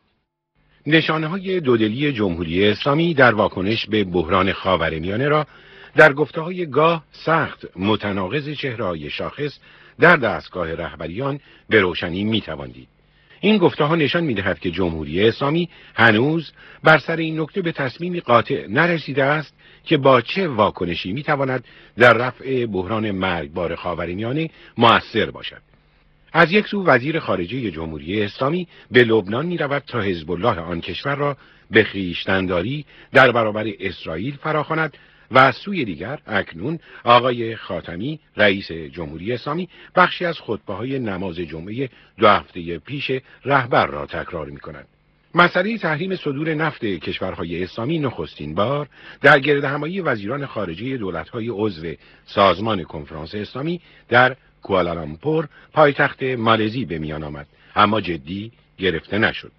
نشانه‌های دودلی جمهوری اسلامی در واکنش به بحران خاورمیانه را در گفته‌های گاه سخت متناقض چهره‌های شاخص در دستگاه رهبریان به روشنی می‌توان دید. این گفته‌ها نشان می‌دهد که جمهوری اسلامی هنوز بر سر این نکته به تصمیمی قاطع نرسیده است که با چه واکنشی می‌تواند در رفع بحران مرگبار خاورمیانه مؤثر باشد. از یک سو وزیر خارجه جمهوری اسلامی به لبنان می‌رود تا حزب الله آن کشور را به خویشتن‌داری در برابر اسرائیل فراخواند و از سوی دیگر اکنون آقای خاتمی رئیس جمهوری اسلامی بخشی از خطبه‌های نماز جمعه دو هفته پیش رهبر را تکرار می‌کند. مسئله تحریم صدور نفت کشورهای اسلامی نخستین بار در گردهمایی وزیران خارجه دولت‌های عضو سازمان کنفرانس اسلامی در کوالالامپور پایتخت مالزی به میان آمد، اما جدی گرفته نشد.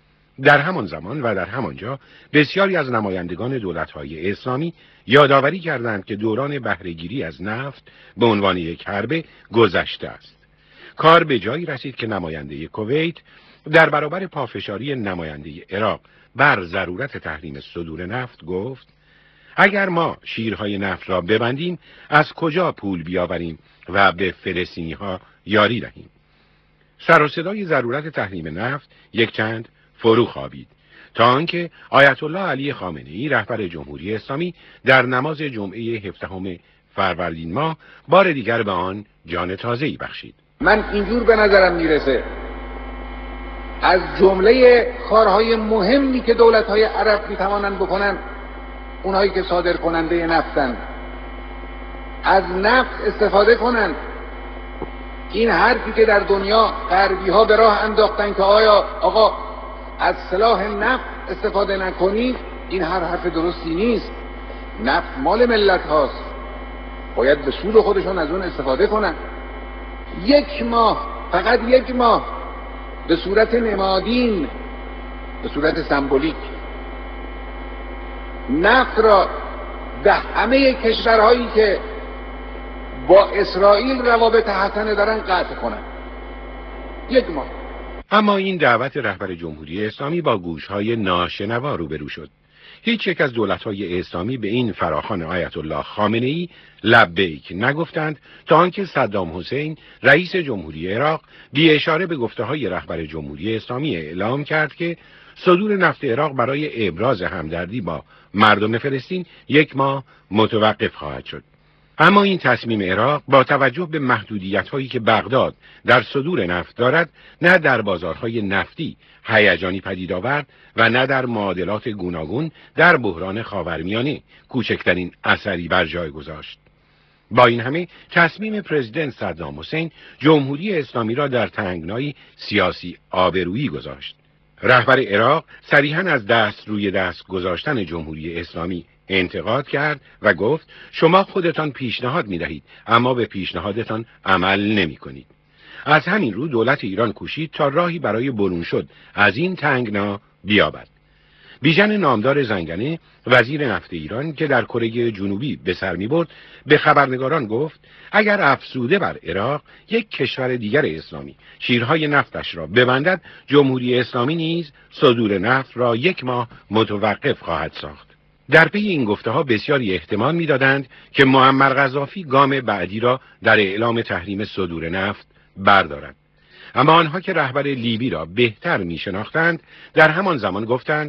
در همان زمان و در همان جا بسیاری از نمایندگان دولت‌های اسلامی یادآوری کردند که دوران بهره‌گیری از نفت به عنوان یک حربه گذشته است. کار به جایی رسید که نماینده کویت در برابر پافشاری نماینده عراق بر ضرورت تحریم صدور نفت گفت: اگر ما شیرهای نفت را ببندیم از کجا پول بیاوریم و به فلسطینی‌ها یاری دهیم؟ سر و صدای ضرورت تحریم نفت یک چند فرو خوابید تا آنکه آیت الله علی خامنه‌ای رهبر جمهوری اسلامی در نماز جمعه هفدهم فروردین ماه بار دیگر به آن جان تازه‌ای بخشید. من اینجور به نظرم میرسه از جمله کارهای مهمی که دولت‌های عرب میتوانند بکنن، اونهایی که صادر کننده نفتن، از نفت استفاده کنن. این حرفی که در دنیا غربی ها به راه انداختن که آیا آقا از سلاح نفت استفاده نکنید، این هر حرف درستی نیست. نفت مال ملت هاست، باید به سود خودشون از اون استفاده کنن. یک ماه، فقط یک ماه، به صورت نمادین، به صورت سمبولیک، نفت را به همه کشورهایی که با اسرائیل روابط حسنه دارن قطع کنن. یک ماه. اما این دعوت رهبر جمهوری اسلامی با گوش‌های ناشنوا روبرو شد. هیچ یک از دولت‌های اسلامی به این فراخوان آیت الله خامنه‌ای لبیک نگفتند تا آنکه صدام حسین رئیس جمهوری عراق بی اشاره به گفته‌های رهبر جمهوری اسلامی اعلام کرد که صدور نفت عراق برای ابراز همدردی با مردم فلسطین یک ماه متوقف خواهد شد. اما این تصمیم عراق با توجه به محدودیت‌هایی که بغداد در صدور نفت دارد، نه در بازارهای نفتی هیجانی پدید آورد و نه در معادلات گوناگون در بحران خاورمیانه کوچکترین اثری بر جای گذاشت. با این همه تصمیم پرزیدنت صدام حسین جمهوری اسلامی را در تنگنایی سیاسی آبرویی گذاشت. رهبر عراق صریحاً از دست روی دست گذاشتن جمهوری اسلامی انتقاد کرد و گفت شما خودتان پیشنهاد می دهید اما به پیشنهادتان عمل نمی کنید. از همین رو دولت ایران کوشید تا راهی برای برون شد از این تنگنا بیابد. بیژن نامدار زنگنه وزیر نفت ایران که در کره جنوبی به سر می برد به خبرنگاران گفت اگر افزوده بر عراق یک کشور دیگر اسلامی شیرهای نفتش را ببندد، جمهوری اسلامی نیز صدور نفت را یک ماه متوقف خواهد ساخت. در پی این گفته‌ها بسیاری احتمال می‌دادند که معمر قذافی گام بعدی را در اعلام تحریم صدور نفت بردارد. اما آنها که رهبر لیبی را بهتر می‌شناختند در همان زمان گفتند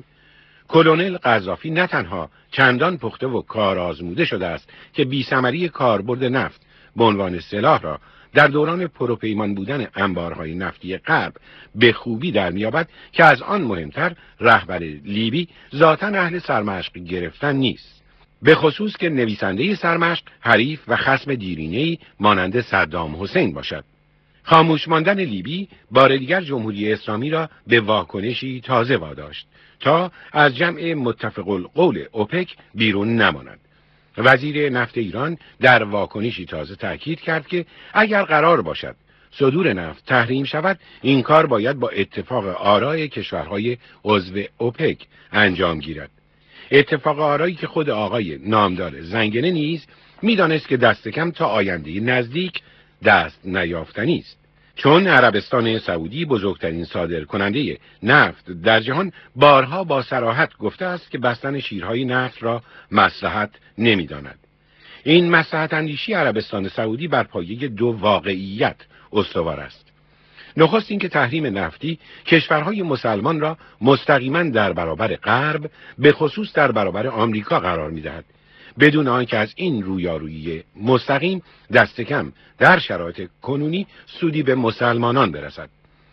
کلونل قذافی نه تنها چندان پخته و کار آزموده شده است که بی‌ثمری کاربرد نفت به عنوان سلاح را در دوران پروپیمان بودن انبارهای نفتی غرب به خوبی در میابد که از آن مهمتر رهبر لیبی ذاتاً اهل سرمشق گرفتن نیست، به خصوص که نویسنده سرمشق حریف و خصم دیرینه‌ای مانند صدام حسین باشد. خاموش ماندن لیبی بار دیگر جمهوری اسلامی را به واکنشی تازه واداشت تا از جمع متفق القول اوپک بیرون نماند. وزیر نفت ایران در واکنشی تازه تأکید کرد که اگر قرار باشد صدور نفت تحریم شود، این کار باید با اتفاق آرای کشورهای عضو اوپک انجام گیرد. اتفاق آرایی که خود آقای نامدار زنگنه نیز میدانست که دست کم تا آینده نزدیک دست نیافتنی است، چون عربستان سعودی بزرگترین صادرکننده نفت در جهان بارها با صراحت گفته است که بستن شیرهای نفت را مصلحت نمی‌داند. این مصلحت اندیشی عربستان سعودی بر پایه دو واقعیت استوار است. نخست اینکه تحریم نفتی کشورهای مسلمان را مستقیما در برابر غرب، به خصوص در برابر آمریکا قرار می‌دهد، بدون آنکه از این رویارویی مستقیم دست کم در شرایط کنونی سودی به مسلمانان برسد.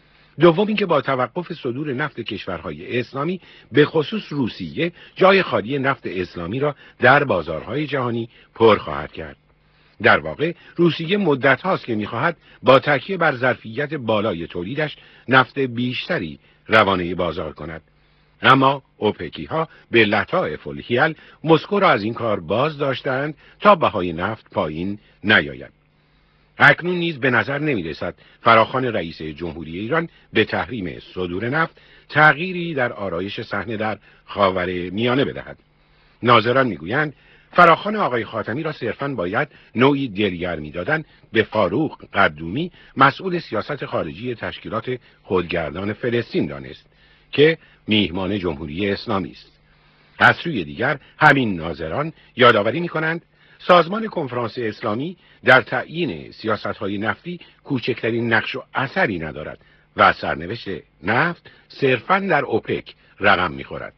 دوم اینکه با توقف صدور نفت کشورهای اسلامی به خصوص روسیه جای خالی نفت اسلامی را در بازارهای جهانی پر خواهد کرد. در واقع روسیه مدت هاست که می‌خواهد با تکیه بر ظرفیت بالای تولیدش نفت بیشتری روانه بازار کند. اما اوپکی ها به لطائف الحیل مسکو را از این کار باز داشتند تا بهای نفت پایین نیاید. اکنون نیز به نظر نمی رسد فراخوان رئیس جمهوری ایران به تحریم صدور نفت تغییری در آرایش صحنه در خاور میانه بدهد. ناظران میگویند فراخوان آقای خاتمی را صرفاً باید نوعی دلگرمی دادن به فاروق قدومی، مسئول سیاست خارجی تشکیلات خودگردان فلسطین دانست که میهمان جمهوری اسلامی است. از سوی دیگر همین ناظران یادآوری می‌کنند سازمان کنفرانس اسلامی در تعیین سیاست‌های نفتی کوچکترین نقش و اثری ندارد و سرنوشت نفت صرفاً در اوپک رقم می‌خورد.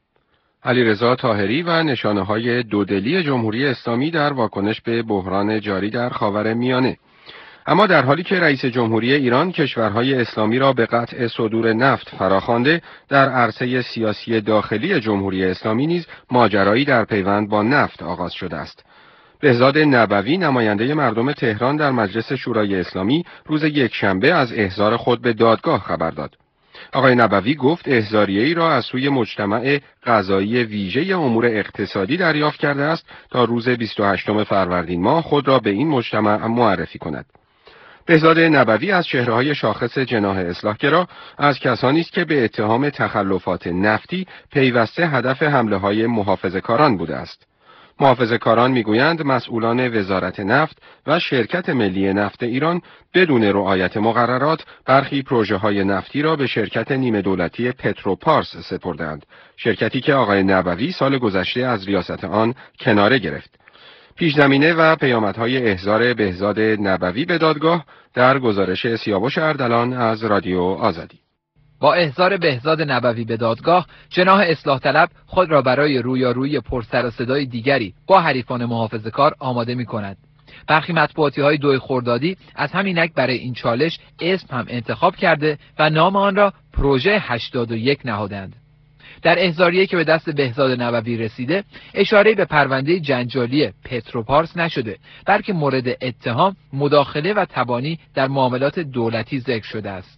علیرضا طاهری و نشانه‌های دودلی جمهوری اسلامی در واکنش به بحران جاری در خاور میانه. اما در حالی که رئیس جمهوری ایران کشورهای اسلامی را به قطع صدور نفت فراخوانده، در عرصه سیاسی داخلی جمهوری اسلامی نیز ماجرایی در پیوند با نفت آغاز شده است. بهزاد نبوی نماینده مردم تهران در مجلس شورای اسلامی روز یکشنبه از احضار خود به دادگاه خبر داد. آقای نبوی گفت احضاریه‌ای را از سوی مجتمع قضایی ویژه امور اقتصادی دریافت کرده است تا روز بیست و هشتم فروردین ماه خود را به این مجتمع معرفی کند. بهزاد نبوی از چهره‌های شاخص جناح اصلاحگرا از کسانی است که به اتهام تخلفات نفتی پیوسته هدف حمله‌های محافظه‌کاران بوده است. محافظه‌کاران میگویند مسئولان وزارت نفت و شرکت ملی نفت ایران بدون رعایت مقررات برخی پروژه‌های نفتی را به شرکت نیمه دولتی پتروپارس سپردند، شرکتی که آقای نبوی سال گذشته از ریاست آن کناره گرفت. پیش‌زمینه و پیامدهای احضار بهزاد نبوی به دادگاه در گزارش سیاوش اردلان از رادیو آزادی. با احضار بهزاد نبوی به دادگاه، جناح اصلاح طلب خود را برای رویارویی پرسر و صدای دیگری با حریفان محافظه‌کار آماده می‌کند. برخی مطبوعاتی‌های دوی خردادی از همینک برای این چالش اسم هم انتخاب کرده و نام آن را پروژه هشتاد و یک نهادند. در احضاریه‌ای که به دست بهزاد نبوی رسیده، اشاره‌ای به پرونده جنجالی پتروپارس نشده، بلکه مورد اتهام مداخله و تبانی در معاملات دولتی ذکر شده است.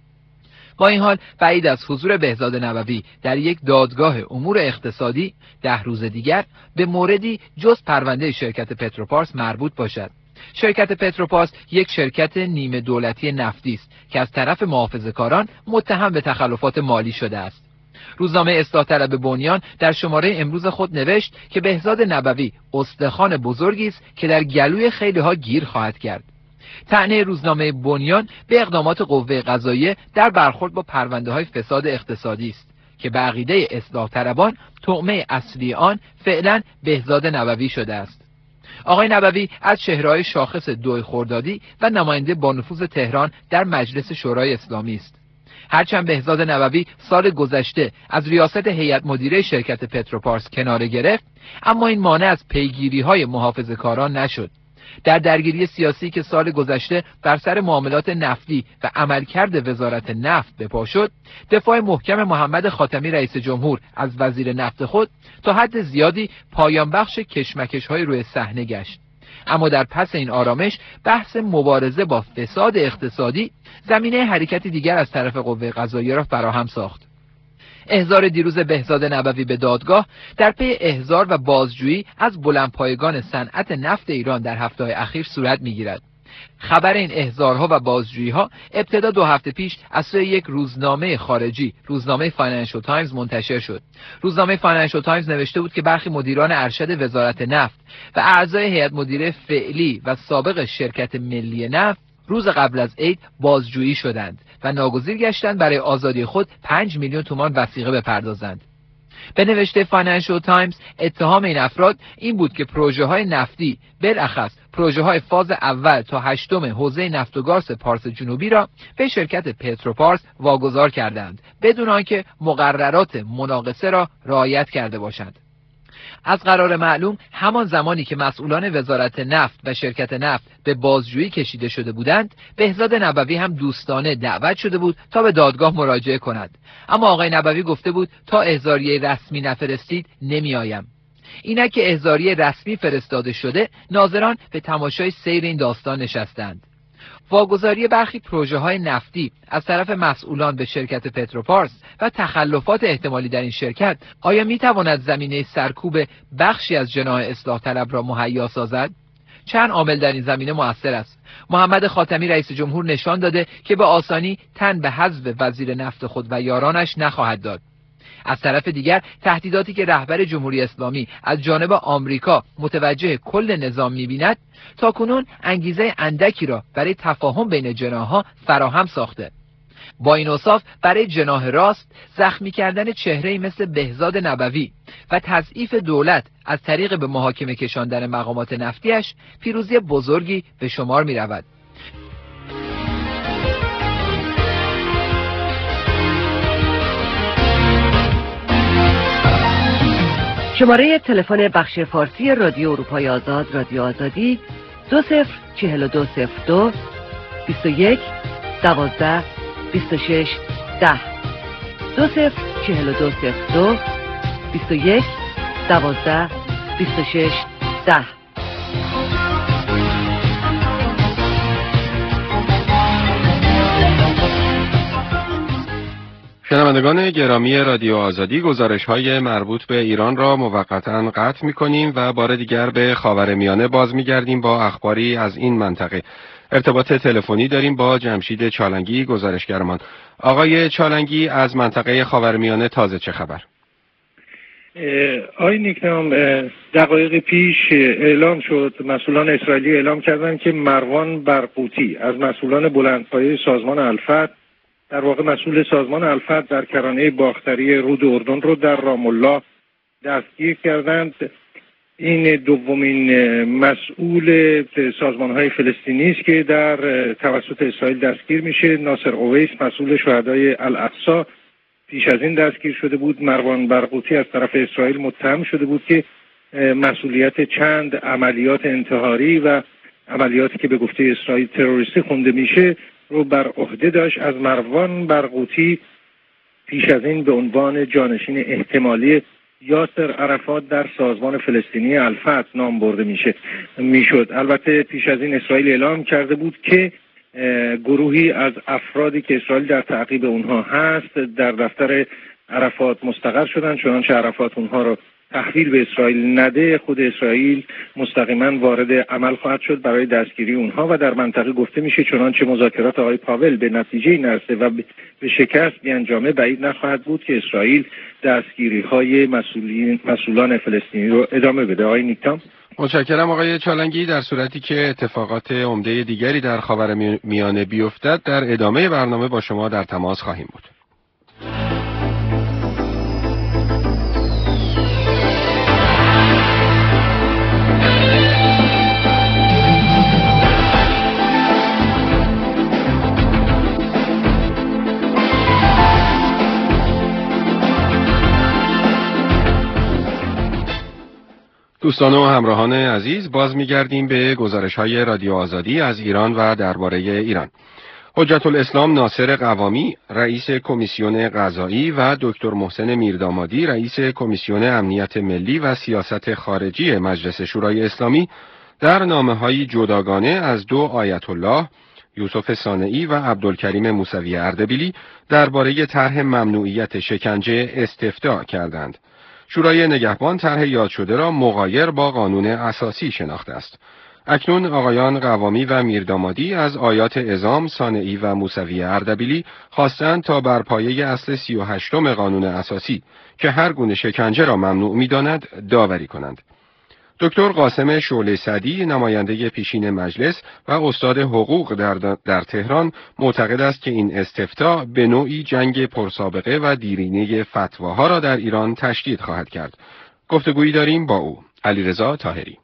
با این حال بعید از حضور بهزاد نبوی در یک دادگاه امور اقتصادی ده روز دیگر به موردی جز پرونده شرکت پتروپارس مربوط باشد. شرکت پتروپارس یک شرکت نیمه دولتی نفتی است که از طرف محافظه‌کاران متهم به تخلفات مالی شده است. روزنامه اصلاح طلب بنیان در شماره امروز خود نوشت که بهزاد نبوی استخوان بزرگی است که در گلوی خیلی‌ها گیر خواهد کرد. طعنه روزنامه بنیان به اقدامات قوه قضاییه در برخورد با پرونده‌های فساد اقتصادی است که به عقیده اصلاح طلبان طعمه اصلی آن فعلا بهزاد نبوی شده است. آقای نبوی از چهره‌های شاخص دوی خردادی و نماینده با نفوذ تهران در مجلس شورای اسلامی است. هرچند بهزاد نبوی سال گذشته از ریاست هیئت مدیره شرکت پتروپارس کناره گرفت، اما این مانع از پیگیری‌های محافظه‌کاران نشد. در درگیری سیاسی که سال گذشته بر سر معاملات نفتی و عملکرد وزارت نفت به پا شد، دفاع محکم محمد خاتمی رئیس جمهور از وزیر نفت خود تا حد زیادی پایان بخش کشمکش‌های روی صحنه گشت. اما در پس این آرامش بحث مبارزه با فساد اقتصادی زمینه حرکتی دیگر از طرف قوه قضاییه را فراهم ساخت. احضار دیروز بهزاد نبوی به دادگاه در پی احضار و بازجویی از بلندپایگان صنعت نفت ایران در هفته‌های اخیر صورت می‌گیرد. خبر این احضارها و بازجویی‌ها ابتدا دو هفته پیش از سوی یک روزنامه خارجی، روزنامه فاینانشل تایمز منتشر شد. روزنامه فاینانشل تایمز نوشته بود که برخی مدیران ارشد وزارت نفت و اعضای هیئت مدیره فعلی و سابق شرکت ملی نفت روز قبل از عید بازجویی شدند و ناگزیر گشتند برای آزادی خود پنج میلیون تومان وثیقه بپردازند. به نوشته فاینانشل تایمز، اتهام این افراد این بود که پروژه های نفتی، بالاخص پروژه های فاز اول تا هشتم حوزه نفت و گاز پارس جنوبی را به شرکت پتروپارس واگذار کردند بدون آنکه مقررات مناقصه را رعایت کرده باشند. از قرار معلوم همان زمانی که مسئولان وزارت نفت و شرکت نفت به بازجویی کشیده شده بودند، بهزاد نبوی هم دوستانه دعوت شده بود تا به دادگاه مراجعه کند. اما آقای نبوی گفته بود تا احضاریه رسمی نفرستید نمی آیم. اینک که احضاریه رسمی فرستاده شده، ناظران به تماشای سیر این داستان نشستند. واگذاری برخی پروژه های نفتی از طرف مسئولان به شرکت پتروپارس و تخلفات احتمالی در این شرکت آیا می تواند زمینه سرکوب بخشی از جناح اصلاح طلب را مهیا سازد؟ چند عامل در این زمینه مؤثر است. محمد خاتمی رئیس جمهور نشان داده که به آسانی تن به حذف وزیر نفت خود و یارانش نخواهد داد. از طرف دیگر تهدیداتی که رهبر جمهوری اسلامی از جانب آمریکا متوجه کل نظام می‌بیند، تاکنون انگیزه اندکی را برای تفاهم بین جناح‌ها فراهم ساخته. با این اوصاف برای جناح راست زخمی کردن چهره‌ای مثل بهزاد نبوی و تضعیف دولت از طریق به محاکمه کشاندن مقامات نفتیش پیروزی بزرگی به شمار می‌رود. شماره تلفن بخش فارسی رادیو اروپای آزاد، رادیو آزادی دو صفر چهل و دو صفر دو بیست و یک دوازده بیست و شش ده دو صفر چهل و دو صفر دو بیست و یک دوازده بیست و شش ده. شنوندگان گرامی رادیو آزادی، گزارش‌های مربوط به ایران را موقتاً قطع می‌کنیم و بار دیگر به خاورمیانه باز می‌گردیم با اخباری از این منطقه. ارتباط تلفنی داریم با جمشید چالنگی، گزارشگرمان. آقای چالنگی، از منطقه خاورمیانه تازه چه خبر؟ آقای نیکنام، دقایق پیش اعلام شد، مسئولان اسرائیلی اعلام کردند که مروان برقوتی از مسئولان بلندپایه سازمان الفتح، در واقع مسئول سازمان الفتح در کرانه باختری رود اردن رو در رام الله دستگیر کردند این دومین مسئول سازمان‌های فلسطینی است که در توسط اسرائیل دستگیر میشه. ناصر قویس مسئول شهدای الاقصی پیش از این دستگیر شده بود. مروان برغوثی از طرف اسرائیل متهم شده بود که مسئولیت چند عملیات انتحاری و عملیاتی که به گفته اسرائیل تروریستی خونده میشه رو بر عهده داشت. از مروان برغوثی پیش از این به عنوان جانشین احتمالی یاسر عرفات در سازمان فلسطینی الفتح نام برده میشه میشد. البته پیش از این اسرائیل اعلام کرده بود که گروهی از افرادی که اسرائیل در تعقیب اونها هست در دفتر عرفات مستقر شدن، چنانچه عرفات اونها رو تحویل به اسرائیل نده، خود اسرائیل مستقیما وارد عمل خواهد شد برای دستگیری اونها و در منطقه گفته میشه چنانچه مذاکرات آقای پاول به نتیجه نرسه و به شکست بیانجامه بعید نخواهد بود که اسرائیل دستگیری های مسئولین مسئولان فلسطینی رو ادامه بده. آقای نیکتام. متشکرم آقای چالنگی. در صورتی که اتفاقات عمده دیگری در خاورمیانه بیفتد در ادامه برنامه با شما در تماس خواهیم بود. دوستان و همراهان عزیز، باز می‌گردیم به گزارش‌های رادیو آزادی از ایران و درباره ایران. حجت الاسلام ناصر قوامی رئیس کمیسیون قضایی و دکتر محسن میردامادی رئیس کمیسیون امنیت ملی و سیاست خارجی مجلس شورای اسلامی در نامه‌های جداگانه از دو آیت الله یوسف صانعی و عبدالکریم موسوی اردبیلی درباره طرح ممنوعیت شکنجه استفتاء کردند. شورای نگهبان طرح یاد شده را مغایر با قانون اساسی شناخته است. اکنون آقایان قوامی و میردامادی از آیات اعزام، صانعی و موسوی اردبیلی خواستند تا بر پایه اصل سی و هشتم قانون اساسی که هر گونه شکنجه را ممنوع می‌داند داوری کنند. دکتر قاسم شعله سعدی نماینده پیشین مجلس و استاد حقوق در, در تهران معتقد است که این استفتاء به نوعی جنگ پرسابقه و دیرینه فتواها را در ایران تشدید خواهد کرد. گفتگویی داریم با او. علیرضا طاهری.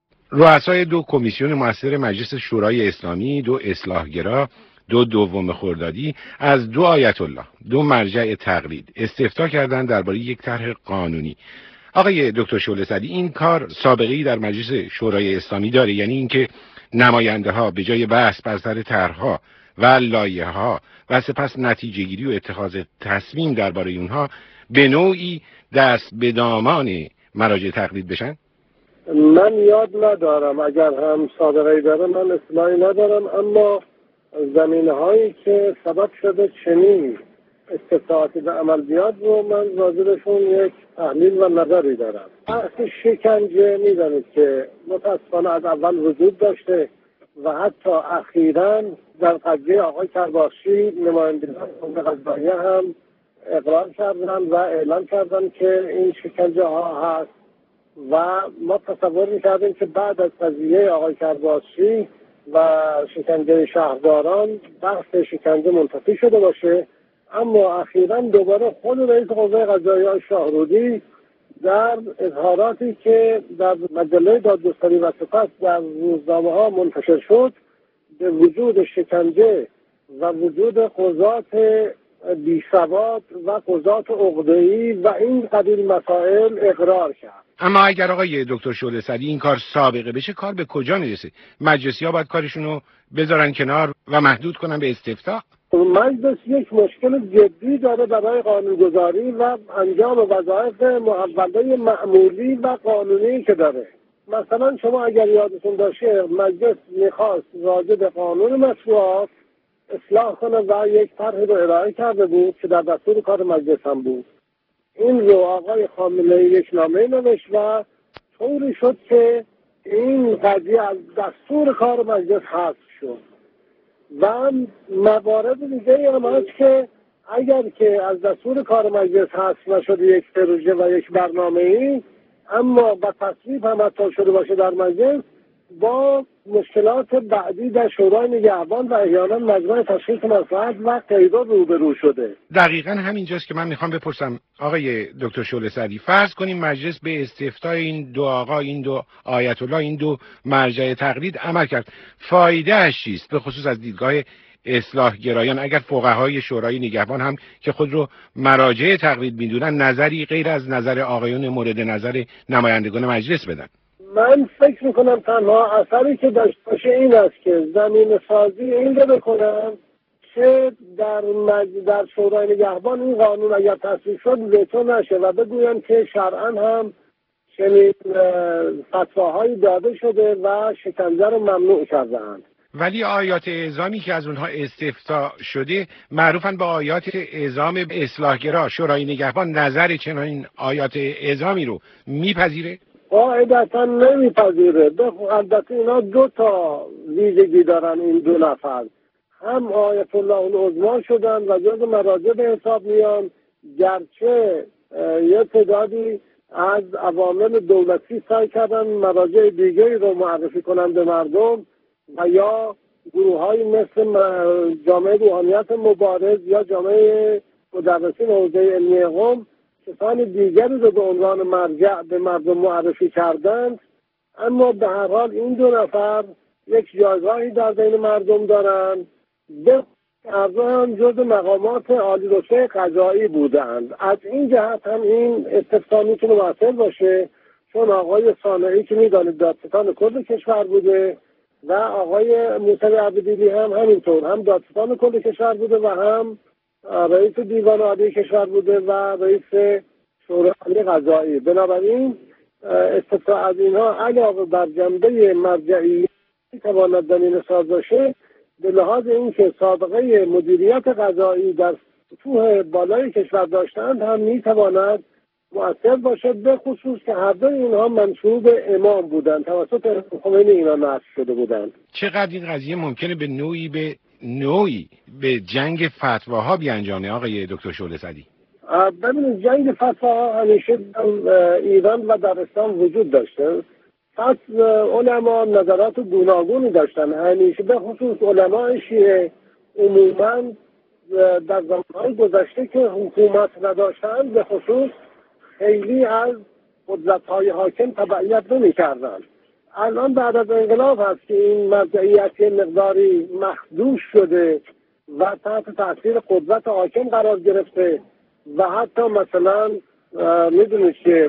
رؤسای دو کمیسیون مؤثر مجلس شورای اسلامی، دو اصلاحگرا، دو دوم خردادی از دو آیت الله، دو مرجع تقلید استفتاء کردند درباره یک طرح قانونی. آقای دکتر شعله سعدی، این کار سابقه‌ای در مجلس شورای اسلامی داره؟ یعنی اینکه نماینده ها به جای بحث بر سر طرح‌ها و لایحه‌ها و سپس نتیجه‌گیری و اتخاذ تصمیم درباره اونها به نوعی دست به دامان مراجع تقلید بشن؟ من یاد ندارم، اگر هم سابقه‌ای داره من اطلاعی ندارم، اما زمینه‌هایی که سبب شده چنین استفتاءاتی به عمل بیاد رو من راجبشون یک تحلیل و نظری دارم. بحث شکنجه میدانید که متاسفانه از اول وجود داشته و حتی اخیراً در قضیه آقای کرباشی نمایندگان قوه قضاییه هم اقرار کردن و اعلام کردن که این شکنجه ها هست و ما تصور میکردیم که بعد از قضیه آقای کرباشی و شکنجه شهرداران بحث شکنجه منتفی شده باشه، اما اخیراً دوباره خود رئیس قوه قضاییه شاهرودی در اظهاراتی که در مجله دادگستری و سپس در روزنامه ها منتشر شد به وجود شکنجه و وجود قضات بیسواد و قضات عقده‌ای و این قبیل مسائل اقرار کرد. اما اگر آقای دکتر شعله سعدی این کار سابقه بشه، کار به کجا میرسه؟ مجلسی‌ها باید کارشونو بذارن کنار و محدود کنن به استفتاء؟ مجلس یک مشکل جدی داره برای قانونگذاری و انجام وظایف محوله معمولی و قانونی که داره. مثلا شما اگر یادتون باشه مجلس میخواست راجع به قانون مطبوعات اصلاح کنه و یک طرح رو ارائه کرده بود که در دستور کار مجلس هم بود. این رو آقای خامنه‌ای یک نامه نوشت و طوری شد که این قضیه از دستور کار مجلس حذف شد. و موارد دیگه هم هست که اگر که از دستور کار مجلس حذف نشده یک پروژه و یک برنامه‌ای، اما با تصویب هم حتی شده باشه در مجلس، با مشکلات بعدی در شورای نگهبان و احیانا مجمع تشخیص مصلحت و غیره روبرو شده. دقیقاً همینجاست که من میخوام بپرسم آقای دکتر شعله سعدی، فرض کنیم مجلس به استفتای این دو آقا، این دو آیت الله، این دو مرجع تقلید عمل کرد، فایده اش چیست؟ به خصوص از دیدگاه اصلاح گرایان، اگر فقهای شورای نگهبان هم که خود رو مراجع تقلید میدونن نظری غیر از نظر آقایون مورد نظر نمایندگان مجلس بدن. من فکر میکنم تنها اثری که داشته باشه این است که زمین سازی این رو بکنن که در مج... در شورای نگهبان این قانون اگر تصویب شد وتو نشه و بگوین که شرعاً هم چنین فتواهایی داده شده و شکنجه رو ممنوع کرده‌اند. ولی آیات اعزامی که از اونها استفتاء شده معروفن به آیات اعزام اصلاحگرا. شورای نگهبان نظر چنین آیات اعزامی رو میپذیره؟ قاعدتا نمیپذیره. البته اینا دو تا ویژگی دارن این دو نفر، هم آیت الله العظما شدن و جز مراجع به حساب میان، گرچه یه تعدادی از عوامل دولتی سعی کردن مراجع دیگری رو معرفی کنن به مردم و یا گروه‌هایی مثل جامعه روحانیت مبارز یا جامعه مدرسین حوزه علمی قم کسان دیگری رو به عنوان مرجع به مردم معرفی کردند، اما به هر حال این دو نفر یک جایگاهی در بین مردم دارند. به ارزا هم جز مقامات عالی رتبه قضایی بودند. از این جهت هم این استفسار میتونه مؤثر باشه، چون آقای صانعی که میدانید دادستان کل کشور بوده و آقای موسوی عبدیلی هم همینطور، هم دادستان کل کشور بوده و هم رئیس دیوان عالی کشور بوده و رئیس شورای عالی قضایی. بنابراین استفسار از اینها علاوه بر جنبه مرجعی تواند زمینه ساز باشه، به لحاظ اینکه سابقه مدیریت قضایی در سطوح بالای کشور داشتند هم میتواند مؤثر باشه، به خصوص که هر دو اینها منصوب امام بودند، توسط خمینی اینا نصب شده بودند. چقدر این قضیه ممکنه به نوعی به نوعی به جنگ فتواها بیانجامه آقای دکتر شعله سعدی؟ ببینید جنگ فتواها همیشه در ایران و در اسلام وجود داشته. پس علما نظرات گوناگونی داشتن همیشه، به خصوص علمای شیعه عموما در زمانهای گذشته که حکومت نداشتند به خصوص خیلی از قدرت‌های حاکم تبعیت نمی‌کردند. الان بعد از انقلاب هست که این مرجعیت مقداری مخدوش شده و تحت تاثیر قدرت حاکم قرار گرفته و حتی مثلا میدونید که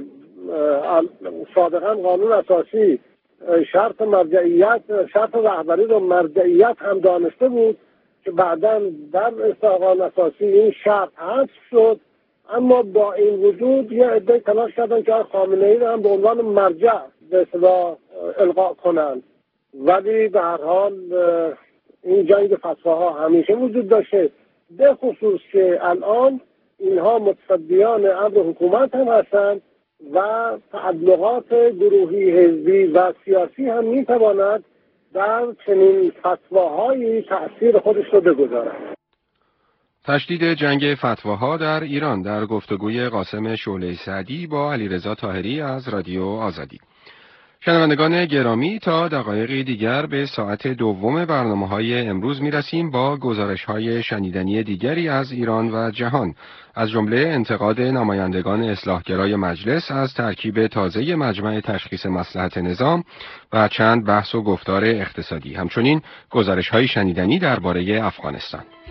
سابقا قانون اساسی شرط مرجعیت شرط رهبری رو مرجعیت هم دانسته بود که بعداً در قانون اساسی این شرط حذف شد، اما با این وجود یه عده تلاش کردن که خامنه‌ای رو هم به عنوان مرجع به اصطلاح القا کنند، ولی به هر حال این جنگ فتواها همیشه وجود داشته، به خصوص که الان اینها متصدیان امر حکومت هم هستند و تعلقات گروهی حزبی و سیاسی هم میتواند در چنین فتواهایی تأثیر خودش رو بگذارد. تشدید جنگ فتواها در ایران در گفتگوی قاسم شعله سعدی با علیرضا طاهری از رادیو آزادی. شنوندگان گرامی، تا دقایقی دیگر به ساعت دوم برنامه‌های امروز می‌رسیم با گزارش‌های شنیدنی دیگری از ایران و جهان، از جمله انتقاد نمایندگان اصلاحگرای مجلس از ترکیب تازه مجمع تشخیص مصلحت نظام و چند بحث و گفتار اقتصادی، همچنین گزارش‌های شنیدنی درباره افغانستان.